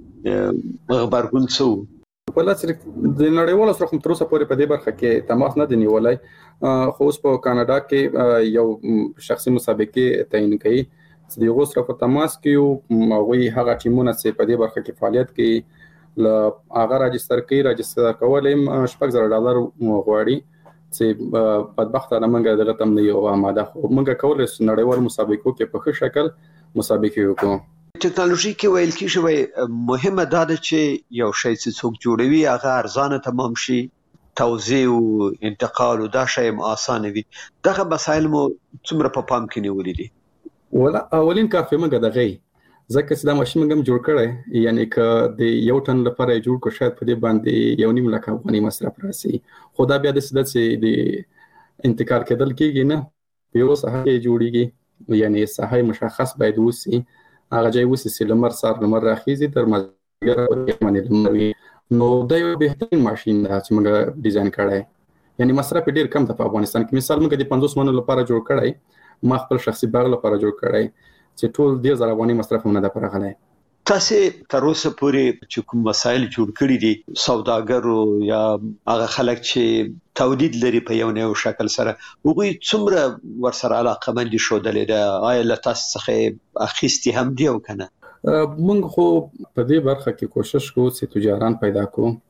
خبرګون څو په لاس د نړیوالو سره هم تر اوسه پورې په دې برخه کې تماس نه دی نیولای خو اوس په کاناډا کې یو شخصي مسابقه تعین کړي چې د غوسره په تماس کې او وی هغه ټیمونه چې په دې برخه کې فعالیت کوي ل هغه راجستر کوي راجستر کولم شپږ زره ډالر غواړي چې بدبختانه موږ دغه تم نه یو آماده خو موږ کولای شو نړیوال مسابقو کې په ښه شکل مسابقه وکړو ټکنالوژي کې ویل کیږي مهمه دا ده چې یو شی چې څوک جوړوي هغه ارزانه تمام شي توزیع او انتقال او دا شی آسانه وي دغه مسایل مو څومره په پام کې نیولې دي ولا اولین کافي موږ دغه ځکه چې دا ماشين موږ جوړ کړی یعنی ک د یو ټن لپاره جوړ کو شاید په دې باندې یو نیم لک افغاني مصرف راسي خو دا بیا د سده چې د انتقال کېدل کېږي نه یو صحه جوړیږي یعنی صحه مشخص باید وسی هغه ځای وسی چې لمر سار لمر راخیزي تر مازیګر باندې لمر نو دا یو بهترین ماشين ده چې موږ ډیزاین کړی یعنی مصرف ډیر کم ده په افغانستان کې مثال موږ د پنځوس منو لپاره جوړ کړی ما خپل شخصي باغ لپاره جوړ کړی چې ټول ډیر زره افغاني مصرف نه ده پرغلی تاسو تر اوسه پورې چې کوم وسایل جوړ کړی دي سوداګرو یا هغه خلک چې تولید لري په یو نه یو شکل سره هغوی څومره ورسره علاقه مند شو د آیا له تاسو څخه اخیستي هم دی او کنه؟ موږ خو په دې برخه کې کوشش کوو چې تجاران پیدا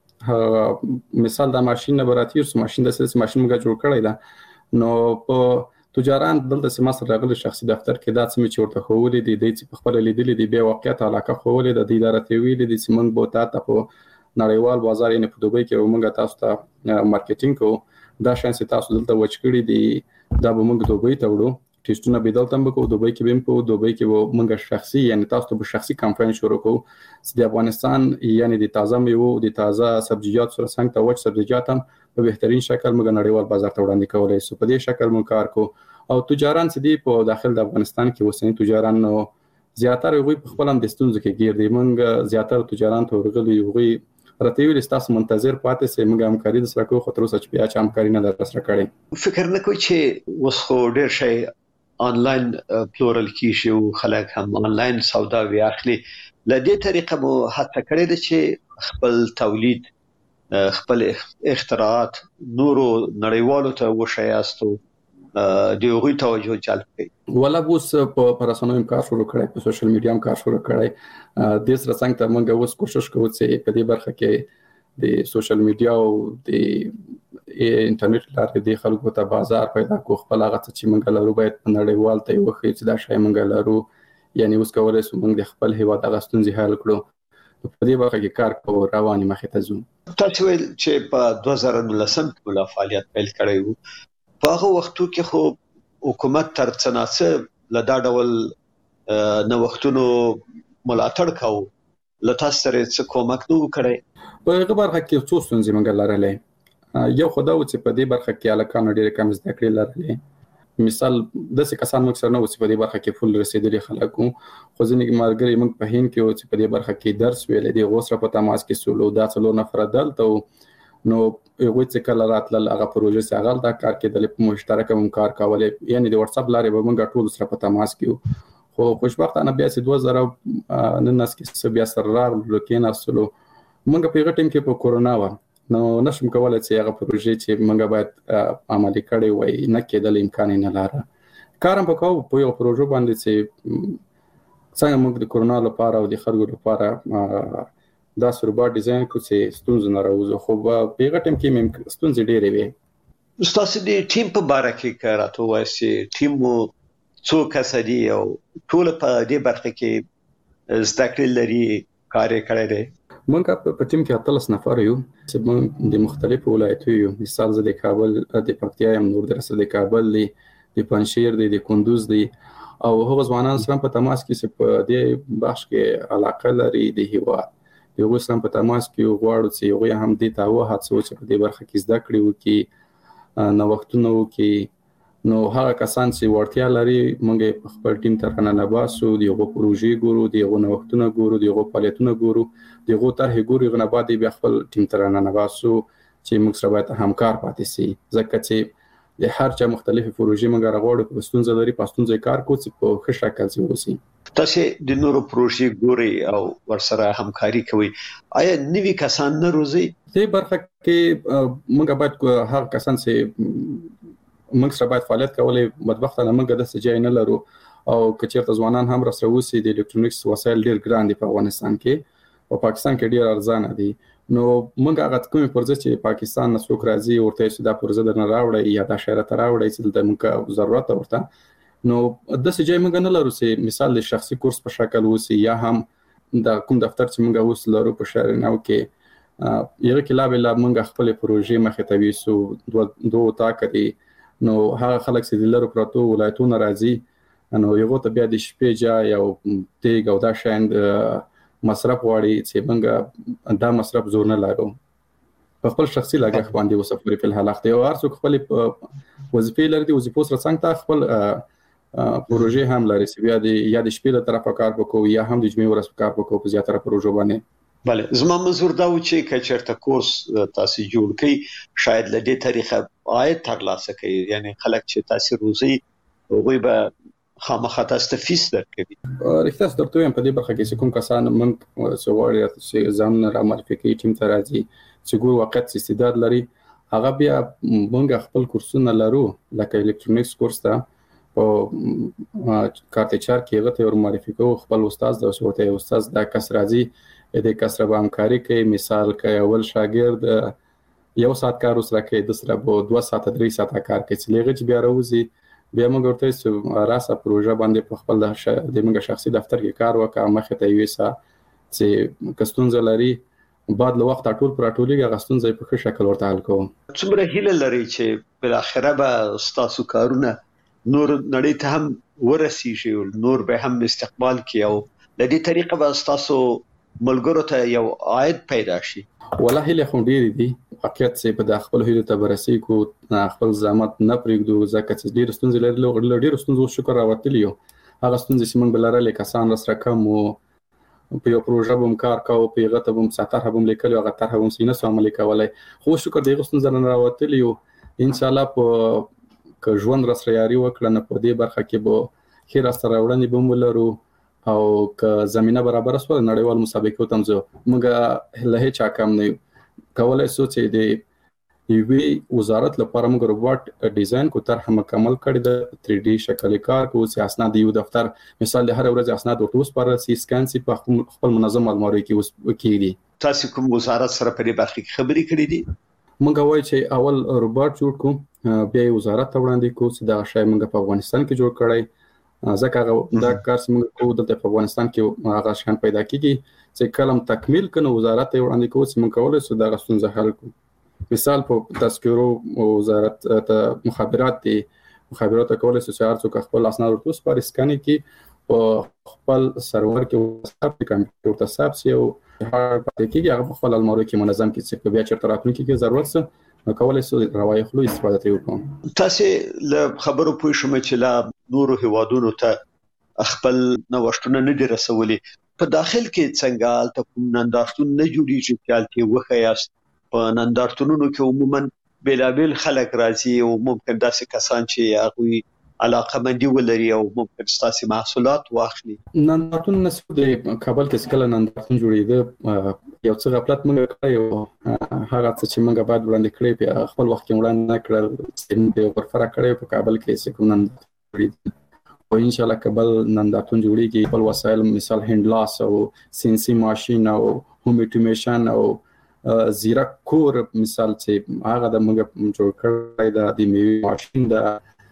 کوو. مثال د ماشين نه براتیر سو ماشين د سلس ماشين موږ جوړ کړی دا نو په تجاران دلته سم سره راغلي شخصي دفتر کې دا څه چې ورته خولې دي د چې خپل لیدلې دي به واقعیت علاقه خولې د اداره ته ویلې دي چې موږ به تاسو په نړیوال بازار یې په دوبۍ کې موږ تاسو ته مارکیټینګ کوو دا شان چې تاسو دلته وچ کړی دي دا به موږ دوبۍ ته وړو ټیسټونه به دلته هم کوو دوبۍ کې به په دوبۍ کې به موږ شخصي یعنی تاسو ته شخصي کمپاین شروع کوو چې د افغانستان یعنی د تازه میوه د تازه سبزیجات سره څنګه ته وچ سبزیجات هم په بهترین شکل موږ نړیوال بازار ته وړاندې کولای شو. په دې شکل موږ کار کوو او تجاران چې دی په داخل د افغانستان کې وسنی تجاران نو زیاتره وي په خپل هم د ستونزو کې گیر دي. موږ زیاتره تجاران ته ورغلي وي راته ویل تاسو منتظر پاتې سي موږ همکاري د سره کوو خو تر اوسه چې بیا چې همکاري نه در سره کړې. فکر نه کوي چې اوس خو ډېر شي آنلاین پلورل کیږي او خلک هم آنلاین سودا وی اخلي. لدې طریقه مو هڅه کړې ده چې خپل تولید خپل اختراعات نورو نړیوالو ته وشایاستو د یوغي توجه جلب کړي. ولا اوس په رسنیو کار شروع کړی په سوشل میډیا هم کار شروع کړی. د سره څنګه ته موږ اوس کوشش کوو چې په دې برخه کې د سوشل میډیا او د انټرنیټ لارې د خلکو ته بازار پیدا کوو. خپل هغه چې موږ لرو باید په نړیوال ته وخی چې دا شی موږ لرو یعنی اوس کولای شو موږ د خپل هیواد د غستونځي حل کړو. په دې برخه کې کار کوو رواني مخې ته ځو. تاسو ویل چې په دوه زره نولسم کې ملا فعالیت پیل کړی وو. په هغه وختو کې خو حکومت تر څنګه لدا ډول نو وختونو ملاتړ کاوه لته سره څه کومک نو کړی. په هغه برخه کې څو ستونزې موږ لرلې. یو خدای و چې په دې برخه کې الکان ډېر کم زده کړې لرلې. مثال د څه کسان موږ سره نو چې په دې برخه کې فل رسیدلي خلکو خو ځینې مارګري موږ په هین کې و چې په دې برخه کې درس ویلې دي غوسره په تماس کې سولو دا څلور نفر دلته نو یو څه کله راتل هغه پروژه څنګه دا کار کې د مشترک هم کار کولې یعنی د واتس اپ لارې به موږ ټول سره په تماس کې خو خوشبختانه بیا چې دوه زره نولس کې بیا سره راغلو کې ناسلو موږ په هغه ټیم کې په کورونا و نو نشم کولای چې هغه پروژه چې موږ باید عملي کړي وای نه کېدل امکان نه لاره کارم په کوو په یو پروژه باندې چې څنګه موږ د کورونا لپاره او د خلکو لپاره دا سربا ډیزاین کو چې ستونزې نه راوځي خو په هغه ټیم کې مم ستونزې ډېرې وي. تاسو د ټیم په باره کې کاراتو وایي چې ټیم مو څو کس دي او ټول په دې برخه کې زده کړې لري کار کړی دی. موږ په ټیم کې اتلس نفر یو چې موږ د مختلفو ولایتونو یو مثال زه د کابل د پکتیا یم نور درسه د کابل دی د پنځشیر دی د کندوز دی او هغه ځوانان سره په تماس کې چې په دې بخش کې علاقه لري د هیواد یو سم په تماس کې غواړو چې یو هم دې ته وه هڅه چې په دې برخه کې زده کړی وو کې نو وختونو کې نو هغه کسان چې ورتیا لري موږ په خپل ټیم تر نه نباسو دیغه پروژې ګورو دیغه نو وختونه ګورو دیغه فعالیتونه ګورو دیغه طرح ګورو غنه بعد بیا خپل ټیم تر نه نباسو چې موږ سره باید همکار پاتې سي ځکه چې د هر چا مختلفي پروژې موږ راغورو په ستونزې لري په ستونزې کار کوو چې په ښه شکل سي وسی. تاسو د نورو پروژې ګوري او ورسره همکاري کوي آیا نوی کسان نه روزي؟ دې برخه کې موږ باید هر کسان چې موږ سره باید فعالیت کولای بدبختانه موږ د سجای نه لرو او کچېرته ځوانان هم راسره وسی د الکترونیکس وسایل ډېر ګران دي په افغانستان کې او پاکستان کې ډېر ارزانه دي نو موږ هغه کومې پروژې چې پاکستان نه څوک راځي ورته چې دا پروژه درنه راوړي یا د شهرت راوړي چې د موږ ضرورت ورته نو د سجای موږ نه لرو چې مثال د شخصي کورس په شکل وسی یا هم د کوم دفتر چې موږ اوس لرو په شهر نو کې یو کې لا بل موږ خپل پروژې مخه ته ویسو دوه تا کړي نو هغه خلک چې د لرو پروتو ولایتونو راځي نو یو ته بیا د شپې جا یو تیګ او دا شاند مصرف غواړي چې موږ دا مصرف زور نه لرو په خپل شخصي لګښت باندې وسفري په الحال اخته او هر څوک خپل وظیفې لري د وظیفو سره څنګه خپل پروژې هم لري چې بیا د یا د شپې له طرفه کار وکړو یا هم د جمعې ورځ کار وکړو په زیاتره پروژو باندې. بله زما منظور دا و چې کچرته کورس تاسو جوړ کړئ شاید له دې طریقه عاید ترلاسه کړئ یعنی خلک چې تاسو روزي هغوی به خامخا تاسو ته فیس درکوي. رښتیا درته وایم په دې برخه کې چې کوم کسان موږ سوغړی چې ځان را معرفي کوي ټیم ته راځي چې ګور وخت استعداد لري هغه بیا موږ خپل کورسونه لرو لکه الکترونیکس کورس ته په کارتچار کې هغه ته ور معرفي کوو خپل استاد د وسوته استاد د کس راځي د کس را به همکاري کوي مثال کوي اول شاګرد یو ساعت کار وسره کوي د سره به دوه ساعت درې ساعت کار کوي چې لږه بیا راوځي بیا موږ ورته چې راسه پروژه باندې په خپل د موږ شخصي دفتر کې کار وکړه مخه ته یو سا چې کستونز لري بعد له وخت ټول پر ټولې غستونز په ښه شکل ورته حل کوم. څومره هیله لري چې بل اخره به تاسو کارونه نور نړۍ ته هم ورسیږي نور به هم استقبال کوي او د دې طریقه به تاسو ملګرو ته یو عاید پیدا شي. والله هله خو ډیر دي حقیقت چې په داخل هیله ته برسي کو خپل زحمت نه پرېږدو ځکه چې ډیر ستونزې لري ډیر ستونزې شکر راوتلی یو هغه ستونزې چې موږ بلارلې کسان راسره کم او په یو پروژه بم کار کاوه په هغه ته بم ساتر هم لیکل او هغه تر هم سینه سم لیکولای خو شکر دغه ستونزې نه راوتلی یو ان شاء الله په که ژوند راسره یاري وکړه نه په دې برخه کې به خیر سره وړاندې بم ولرو او که زمينه برابر سره نړیوال مسابقې ته موږ موږ له هیڅ کم نه کولای شو چې د یوې وزارت لپاره موږ روبوټ ډیزاین کو طرح مکمل کړی د تھری ډي شکل کار کو چې اسناد یو دفتر مثال د هر ورځ اسناد ورته وسپارل سي سکان سي په خپل منظم الماري کې اوس کېږي. تاسو کوم وزارت سره په دې برخه کې خبرې کړې دي؟ موږ وایو چې اول روبوټ جوړ کو بیا وزارت ته وړاندې کو چې دا شی موږ په افغانستان کې جوړ کړی ځکه دا کار چې موږ کوو د افغانستان کې هغه شان پیدا کیږي چې کلم تکمیل کنه وزارت ته وړاندې کوو چې موږ کولای شو دا غستون حل کو. مثال په تذکرو وزارت ته مخابرات دي مخابرات کولای شو چې هر څوک خپل اسناد ورته سپاري سکاني کې په خپل سرور کې وساب کمپیوټر ته حساب سي او هر پاتې کېږي هغه خپل المارو کې منظم کې چې بیا چیرته راتلونکي کې ضرورت څه نو کولای شو روایت خلو استفاده ترې وکړو. تاسو له خبرو پوه شوم چې لا نورو هوادونو ته خپل نوښتونه نه دي رسولي په داخل کې څنګه ته کوم نندارتون نه جوړیږي چې الته وخیاست په نندارتونونو کې عموما بلابل خلک راځي او ممکن داسې کسان چې هغه علاقه مندي ولري او ممکن ستاسو محصولات واخلي. نندارتون نسو د کابل کې څکل نندارتون جوړیده یو څه غفلت موږ کړی هغه چې موږ بعد وړاندې کړی په خپل وخت کې وړاندې کړل چې په فرق کړی په کابل کې چې کوم نندارتون او ان شاء الله کابل نندارتون جوړیږي خپل وسایل مثال هند لاس او سینسي ماشين او هوم اټومیشن او زیرا کور مثال چې هغه د موږ جوړ کړی دا د میوه ماشين دا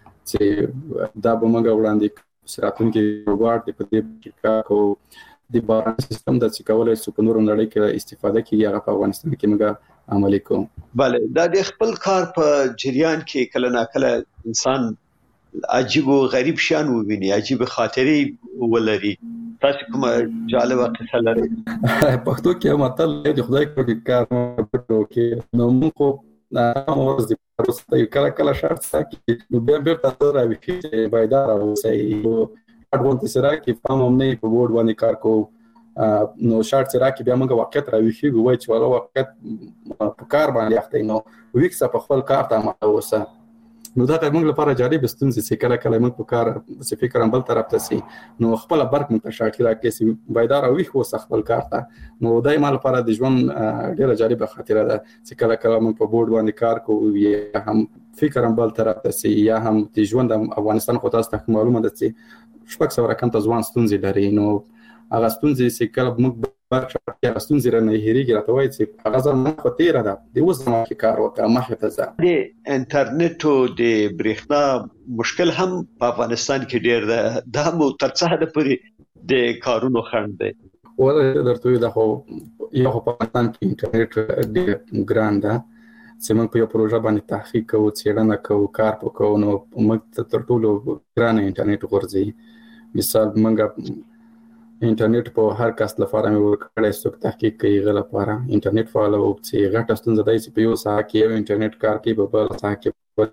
چې دا به موږ وړاندې سراتون کې روبوټ په دې کې کو د باران سیستم د چې کولای شو په نورو نړۍ کې استفاده کیږي هغه په افغانستان کې موږ عملي کوو. bale دا د خپل کار په جریان کې کله نا کله انسان عجیب او غریب شان وویني عجیب خاطرې ولري. تاسو کوم جالبه قصه لرئ؟ پښتو کې متل دی خدای کوي کار وکړو کې نو موږ نه مورز دي پروسته کله کله شرط ساتي نو بیا بیا تاسو راوي چې بایدار اوسئ او اډوانس سره کې فهم هم نه په بورډ باندې کار کو نو شرط سره کې بیا موږ واقعیت راوي شي وای چې ولا واقعیت په کار باندې اخته نو ویکس په خپل کار ته ما اوسه نو دا موږ لپاره جالب ستونزې چې کله کله موږ په کار څه فکر هم بل طرف ته سي نو خپل برک موږ شاکر راکې بایدار او ویخ وس خپل کار ته نو دای مال لپاره د ژوند ډیره جالب خاطره ده چې کله کله موږ په بورډ باندې کار کوو یا هم فکر هم بل طرف ته سي یا هم د ژوند افغانستان خو تاسو ته معلومه ده چې شپږ سو رقم ته ځوان ستونزې لري نو هغه ستونزې چې کله موږ برخه کې ستونزې رانه هېریږي راته وایي چې هغه ځم خو تیر ده د اوس زموږ کې کار وکړه مخه ته ځه. د انټرنیټ او د برېښنا مشکل هم په افغانستان کې ډیر ده دا مو تر څه حد پورې د کارونو خنډ دی؟ ولې درته دا خو یو په افغانستان کې انټرنیټ ډیر ګران ده چې موږ په یو پروژه باندې تحقیق کوو څېړنه کوو کار وکړو نو موږ تر ټولو ګران انټرنیټ غورځي. مثال موږ انټرنیټ په هر کس لپاره مې ورکړی څوک تحقیق کوي غل لپاره انټرنیټ فعال او چې غټه ستونزه دی چې په یو ساعت کې یو انټرنیټ کار کوي په بل ساعت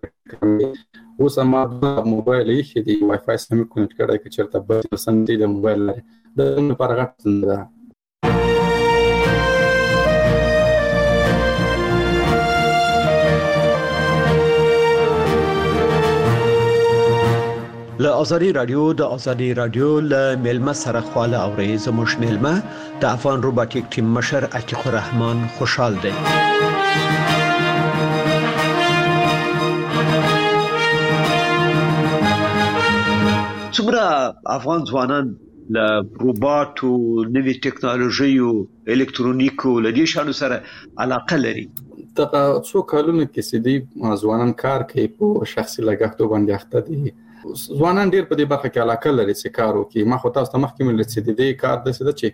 کې اوس ما موبایل یې دی وای فای سم کنیکټ کړی چې چرته به سم دی د موبایل د لپاره غټه ستونزه ده. له ازادي رادیو د ازادي رادیو له ملما سره خواله اوري زموږ ملما د افغان روباټیک ټیم مشر عتیق الرحمن خوشحال دی. څومره افغان ځوانان له روباټو، نوې ټکنالوژیو، الکترونیکو لدې شانو سره علاقه لري؟ دغه څو کلونو کې چې دی ځوانان کار کوي په شخصي لګښتو باندې اخته دي. ځوانان ډېر په دې برخه کې علاقه لري چې کار وکړي. ما خو تاسو ته مخکې ویل چې د دې کار داسې ده چې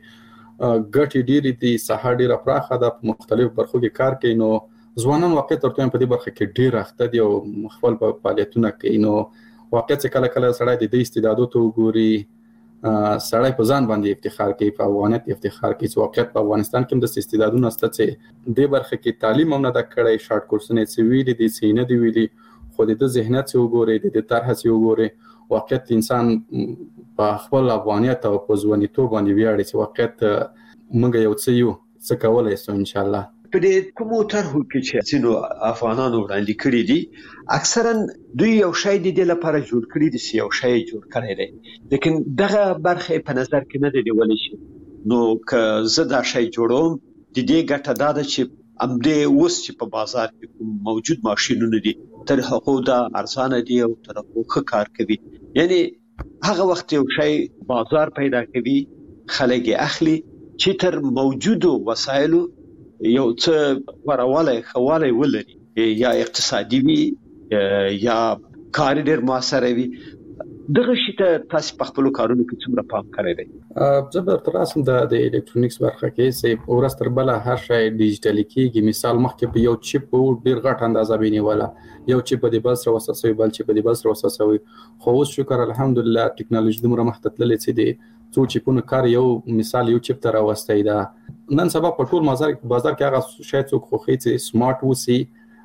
ګټې ډېرې دي، ساحه ډېره پراخه ده، په مختلفو برخو کې کار کوي. نو ځوانان واقع تر ټولو په دې برخه کې ډېر اخته دي او خپل فعالیتونه کوي. نو واقع چې کله کله سړی د دې استعدادو ته وګوري، سړی په ځان باندې افتخار کوي، په افغانیت افتخار کوي چې واقعیت په افغانستان کې هم د استعدادونه شته چې دې برخه کې تعلیم هم نه ده کړی، شارټ کورسونه یې ویلي دي چې نه دي ویلي، خو د ذهنیت چې وګوري، د دې طرح چې وګوري، واقعیت انسان په خپل افغانیت او په ځوانیتوب باندې ویاړي چې واقعیت موږ یو څه یو څه کولای شو ان شاء الله. په دې کومو طرحو کې چې ځینو افغانانو وړاندې کړي دي، اکثرا دوی یو شی د دې لپاره جوړ کړي دي چې یو شی جوړ کړی دی، لیکن دغه برخه په نظر کې نه دی نیولې شي. نو که زه دا شی جوړوم، د دې ګټه دا ده چې همدې اوس چې په بازار کې کوم موجود ماشینونه دي تر هغو دا ارزانه دي او تر هغو ښه کار کوي. یعنی هغه وخت یو شی بازار پیدا کوي، خلک یې اخلي چې تر موجودو وسایلو یو څه ورواله خواله ولري، یا اقتصادي وي یا کار ډېر موثر وي. دغه شی ته تاسو په خپل کارونو کې څومره پام کړی دی؟ زه به تر اوسه د الکترونیکس برخه کې چې ورځ تر بله هر شی ډیجیټل کېږي. مثال مخکې په یو چیپ ډېر غټ اندازه بینیواله، یو چیپ په دې بل سره وصل شوی، بل چیپ په دې بل سره وصل شوی. خو اوس شکر الحمدلله ټکنالوژي دومره مخته تللې چې د څو چیپونو کار یو مثال یو چیپ ته راوستی ده. نن سبا په ټول بازار بازار کې هغه شی څوک خوښوي چې سمارټ اوسي،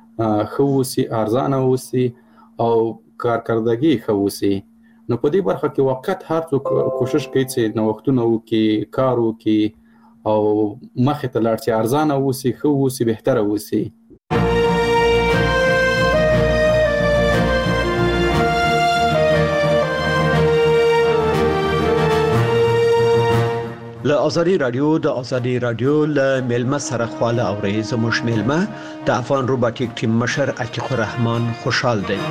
ښه اوسي، ارزانه اوسي او کارکردګي ښه اوسي. نو په دې برخه کې وخت هر څوک کوشش کوي چې نوښتونه وکړي، کار وکړي او مخې ته لاړ شي، ارزانه اوسي، ښه اوسي، بهتره اوسي. له ازادي رادیو د ازادي رادیو له ملما سره خواله اوري زموږ ملما د افغان روباټیک ټیم مشر عتیق الرحمن خوشحال دی.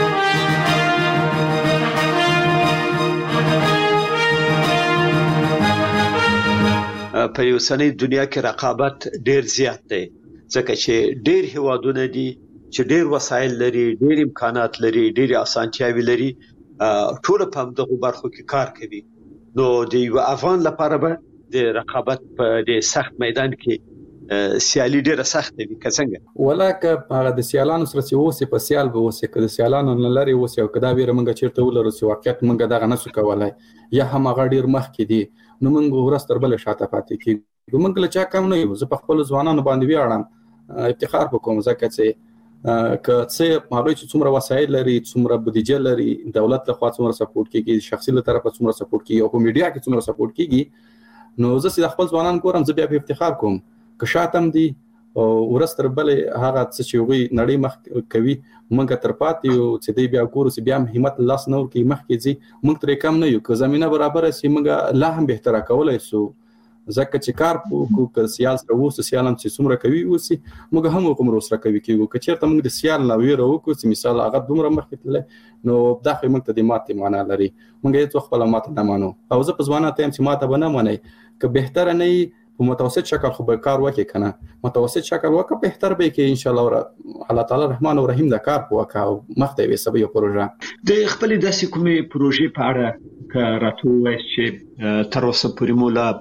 په یو سنی دنیا کې رقابت ډیر زیات دی، ځکه چې ډیر هیوادونه دي چې ډیر وسایل لري، ډیر امکانات لري، ډیر اسانتیاوي لري، ټول په دغه برخو کې کار کوي. نو د یو افغان لپاره به د رقابت په دې سخت میدان کې سیالي ډیره سخت وي که څنګه؟ ولکه هغه د سیالانو سره چې اوسې په سیال به اوسې، که د سیالانو نه لرې اوسې او که دا ویره موږ چېرته ولرو چې واقعیت موږ دغه نشو کولی یا هم هغه ډیر مخکې دي، نو موږ ورځ تر بلې شاته پاتې کېږو. موږ له چا کم نه یو. زه په خپلو ځوانانو باندې ویاړم، افتخار به کوم، ځکه چې که څه هغوی چې څومره وسایل لري، څومره بودیجه لري، دولت لخوا څومره سپورټ کېږي، شخصي له طرفه څومره سپورټ کېږي او په میډیا کې څومره سپورټ کېږي، نو زه چې د خپل ځوانان ګورم زه بیا په افتخار کوم. که شاته هم دي او ورځ تر بلې هغه څه چې هغوی نړۍ مخ کوي موږ تر پاتې یو چې دی بیا ګورو چې بیا هم همت لاس نه ورکوي، مخکې ځي، موږ ترې کم نه یو. که زمینه برابره شي موږ لا هم بهتره کولی شو، ځکه چې کار وکړو، که سیال سره اوسو، سیال هم چې څومره کوي اوسي، موږ هم هغومره ورسره کوي کېږو. که چېرته موږ د سیال نه ویره وکړو چې مثال هغه دومره مخکې تللی، نو دا خو موږ ته د ماتې معنا لري. موږ هېڅ وخت خپله ماته نه منو او زه په ځوانانو ته یم چې ماته به نه منئ. که بهتره نه وي په متوسط شکل خو به کار وکړي، که نه متوسط شکل وکړه، بهتر به یې کوي انشاءالله. الله تعالی رحمان او رحیم دا کار وکړه او مخته یې ویسته یو پروژه. د خپلې داسې کومې پروژې په اړه که راته ووایاست چې تر اوسه پورې مو لا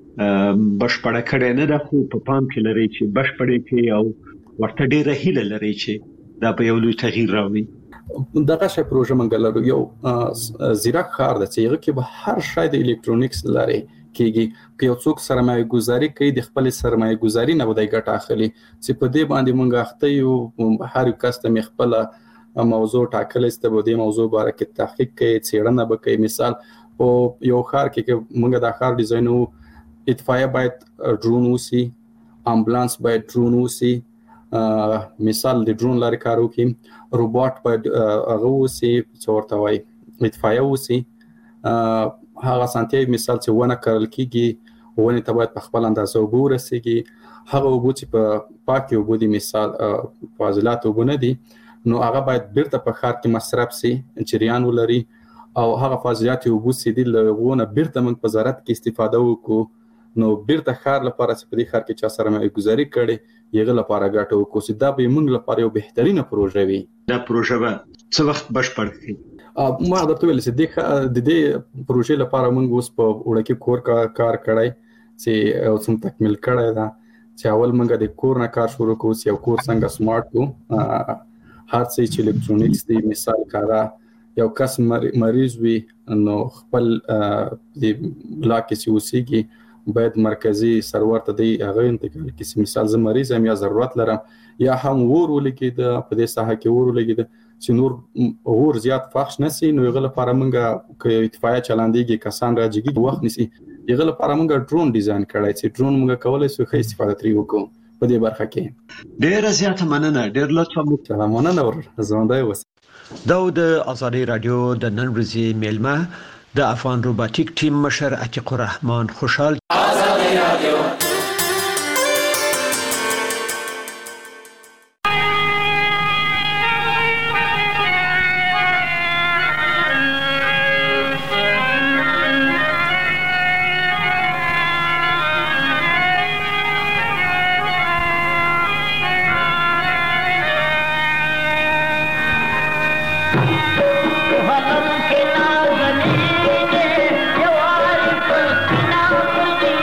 بشپړه کړې نه ده، خو په پام کې لرئ چې بشپړې کړئ او ورته ډېره هیله لرئ چې دا به یو لوی تغییر راوړي؟ دغه شی پروژه موږ لرو، یو زیرک ښار ده چې هغه کې به هر شی د الکترونیکس لري کېږي. که یو څوک سرمایه ګذاري کوي، د خپلې سرمایه ګذاري نه به دی ګټه اخلي، چې په دې باندې موږ اخته یو. هر یو کس ته مې خپله موضوع ټاکلی چې به دې موضوع باره کې تحقیق کوي، څېړنه به کوي. مثال په یو ښار کې که موږ دا ښار ډیزاینوو، اطفایه باید ډرون اوسي، امبولانس باید ډرون اوسي، مثال د ډرون لارې کار وکړي، روباټ باید هغه اوسي، څه ورته وایي اطفایه وسی هغه سانتي مثال چې ونه کرل کیږي ونه ته باید په خپل اندازه اوبه ورسیږي هغه اوبه چې په پاکي اوبه دي مثال فاضلات اوبه نه دي نو هغه باید بیرته په ښار کې مصرف سي جریان ولري او هغه فاضلات اوبه سي دي لغونه بیرته موږ په زراعت کې استفاده وکړو نو بیرته ښار لپاره چې په دې ښار کې چا سره مې گزاري کړي یغه لپاره ګټه وکړو چې دا به موږ لپاره یو بهترینه پروژه وي دا پروژه به څه وخت بشپړ کړي ما درته ویل چې د دې پروژې لپاره موږ اوس په وړکې کور کار کړی چې اوس هم تکمیل کړی دا چې اول موږ د کور نه کار شروع کوو چې یو کور څنګه سمارټ کو هر څه چې الکترونیکس دی مثال کارا یو کس مریض وي نو خپل د بلاک کې اوسېږي باید مرکزی سرور ته دی هغه انتقال کیسه مثال ز مریض هم یا ضرورت لرم یا هم ور ولګي د په دې ساحه کې ور ولګي چې نور ور زیات فحش نسی نو یغه لپاره مونږه ک اتفاقیا چلاندېږي کسان راځي وخت نسی یغه لپاره مونږه ډرون ډیزاین کړای چې ډرون مونږه کولای شو ښه استفاده تری وکړو په دې برخه کې ډیر زیات مننه ډیر لطفا مو مننه ور زمونږ وس دا د آزادي رادیو د نن ورځې میلمه د افغان روباتیک ټیم مشر عتیق الرحمن خوشحال آزادي رادیو Thank you.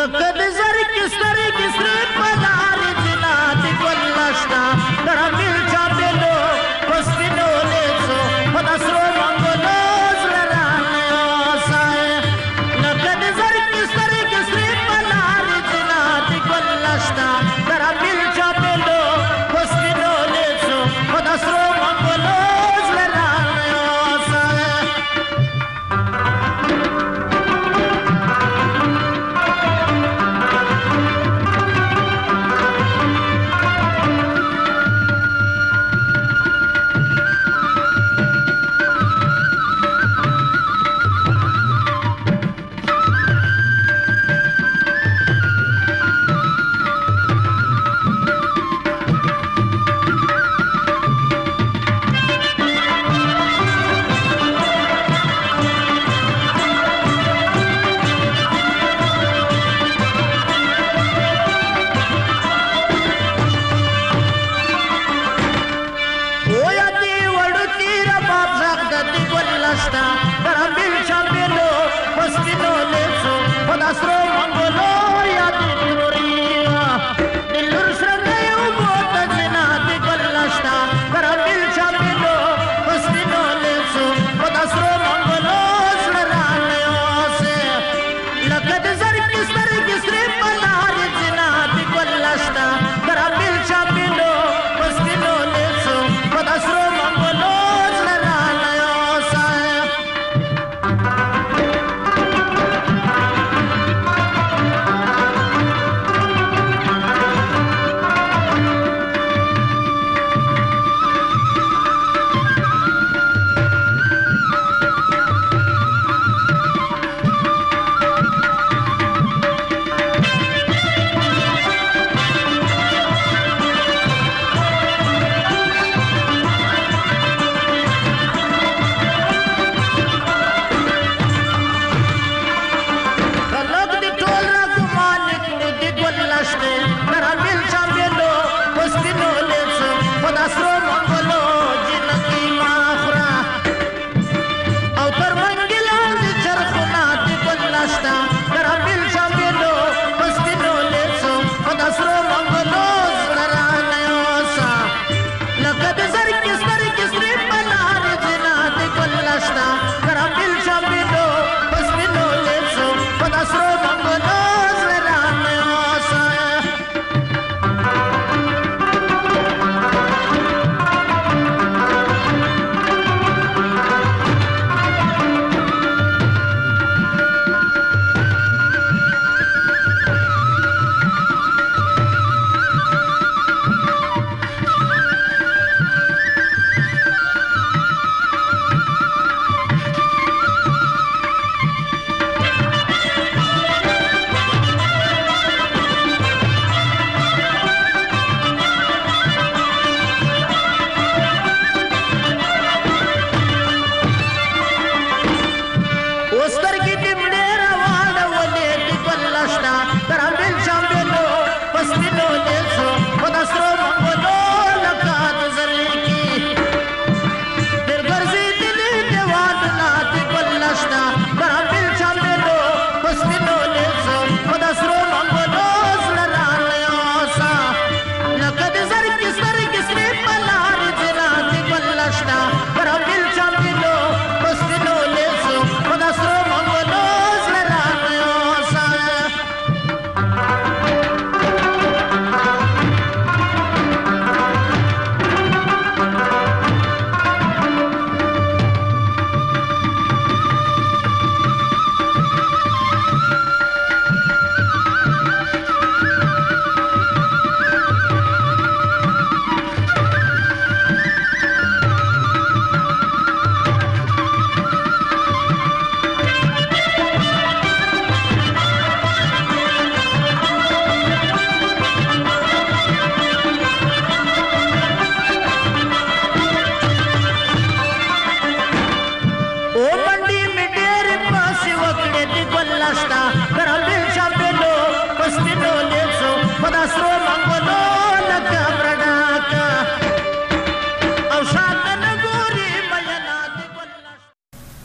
لکه د زرکې سترګې سرې په لارې ځینه د ګل نشته درمل چاپېلو په سپینو لیڅو په د سرو منګولو زړه رانه اوسای لکه د زرکې سترګې سرې په لارې ځینه د ګل نشته درمل چاپېلو په سپینو لیڅو په د سرو منګولو زړه رانه اوسای ओ मंडी में डेर पास वकड़े दी गोल्लास्ता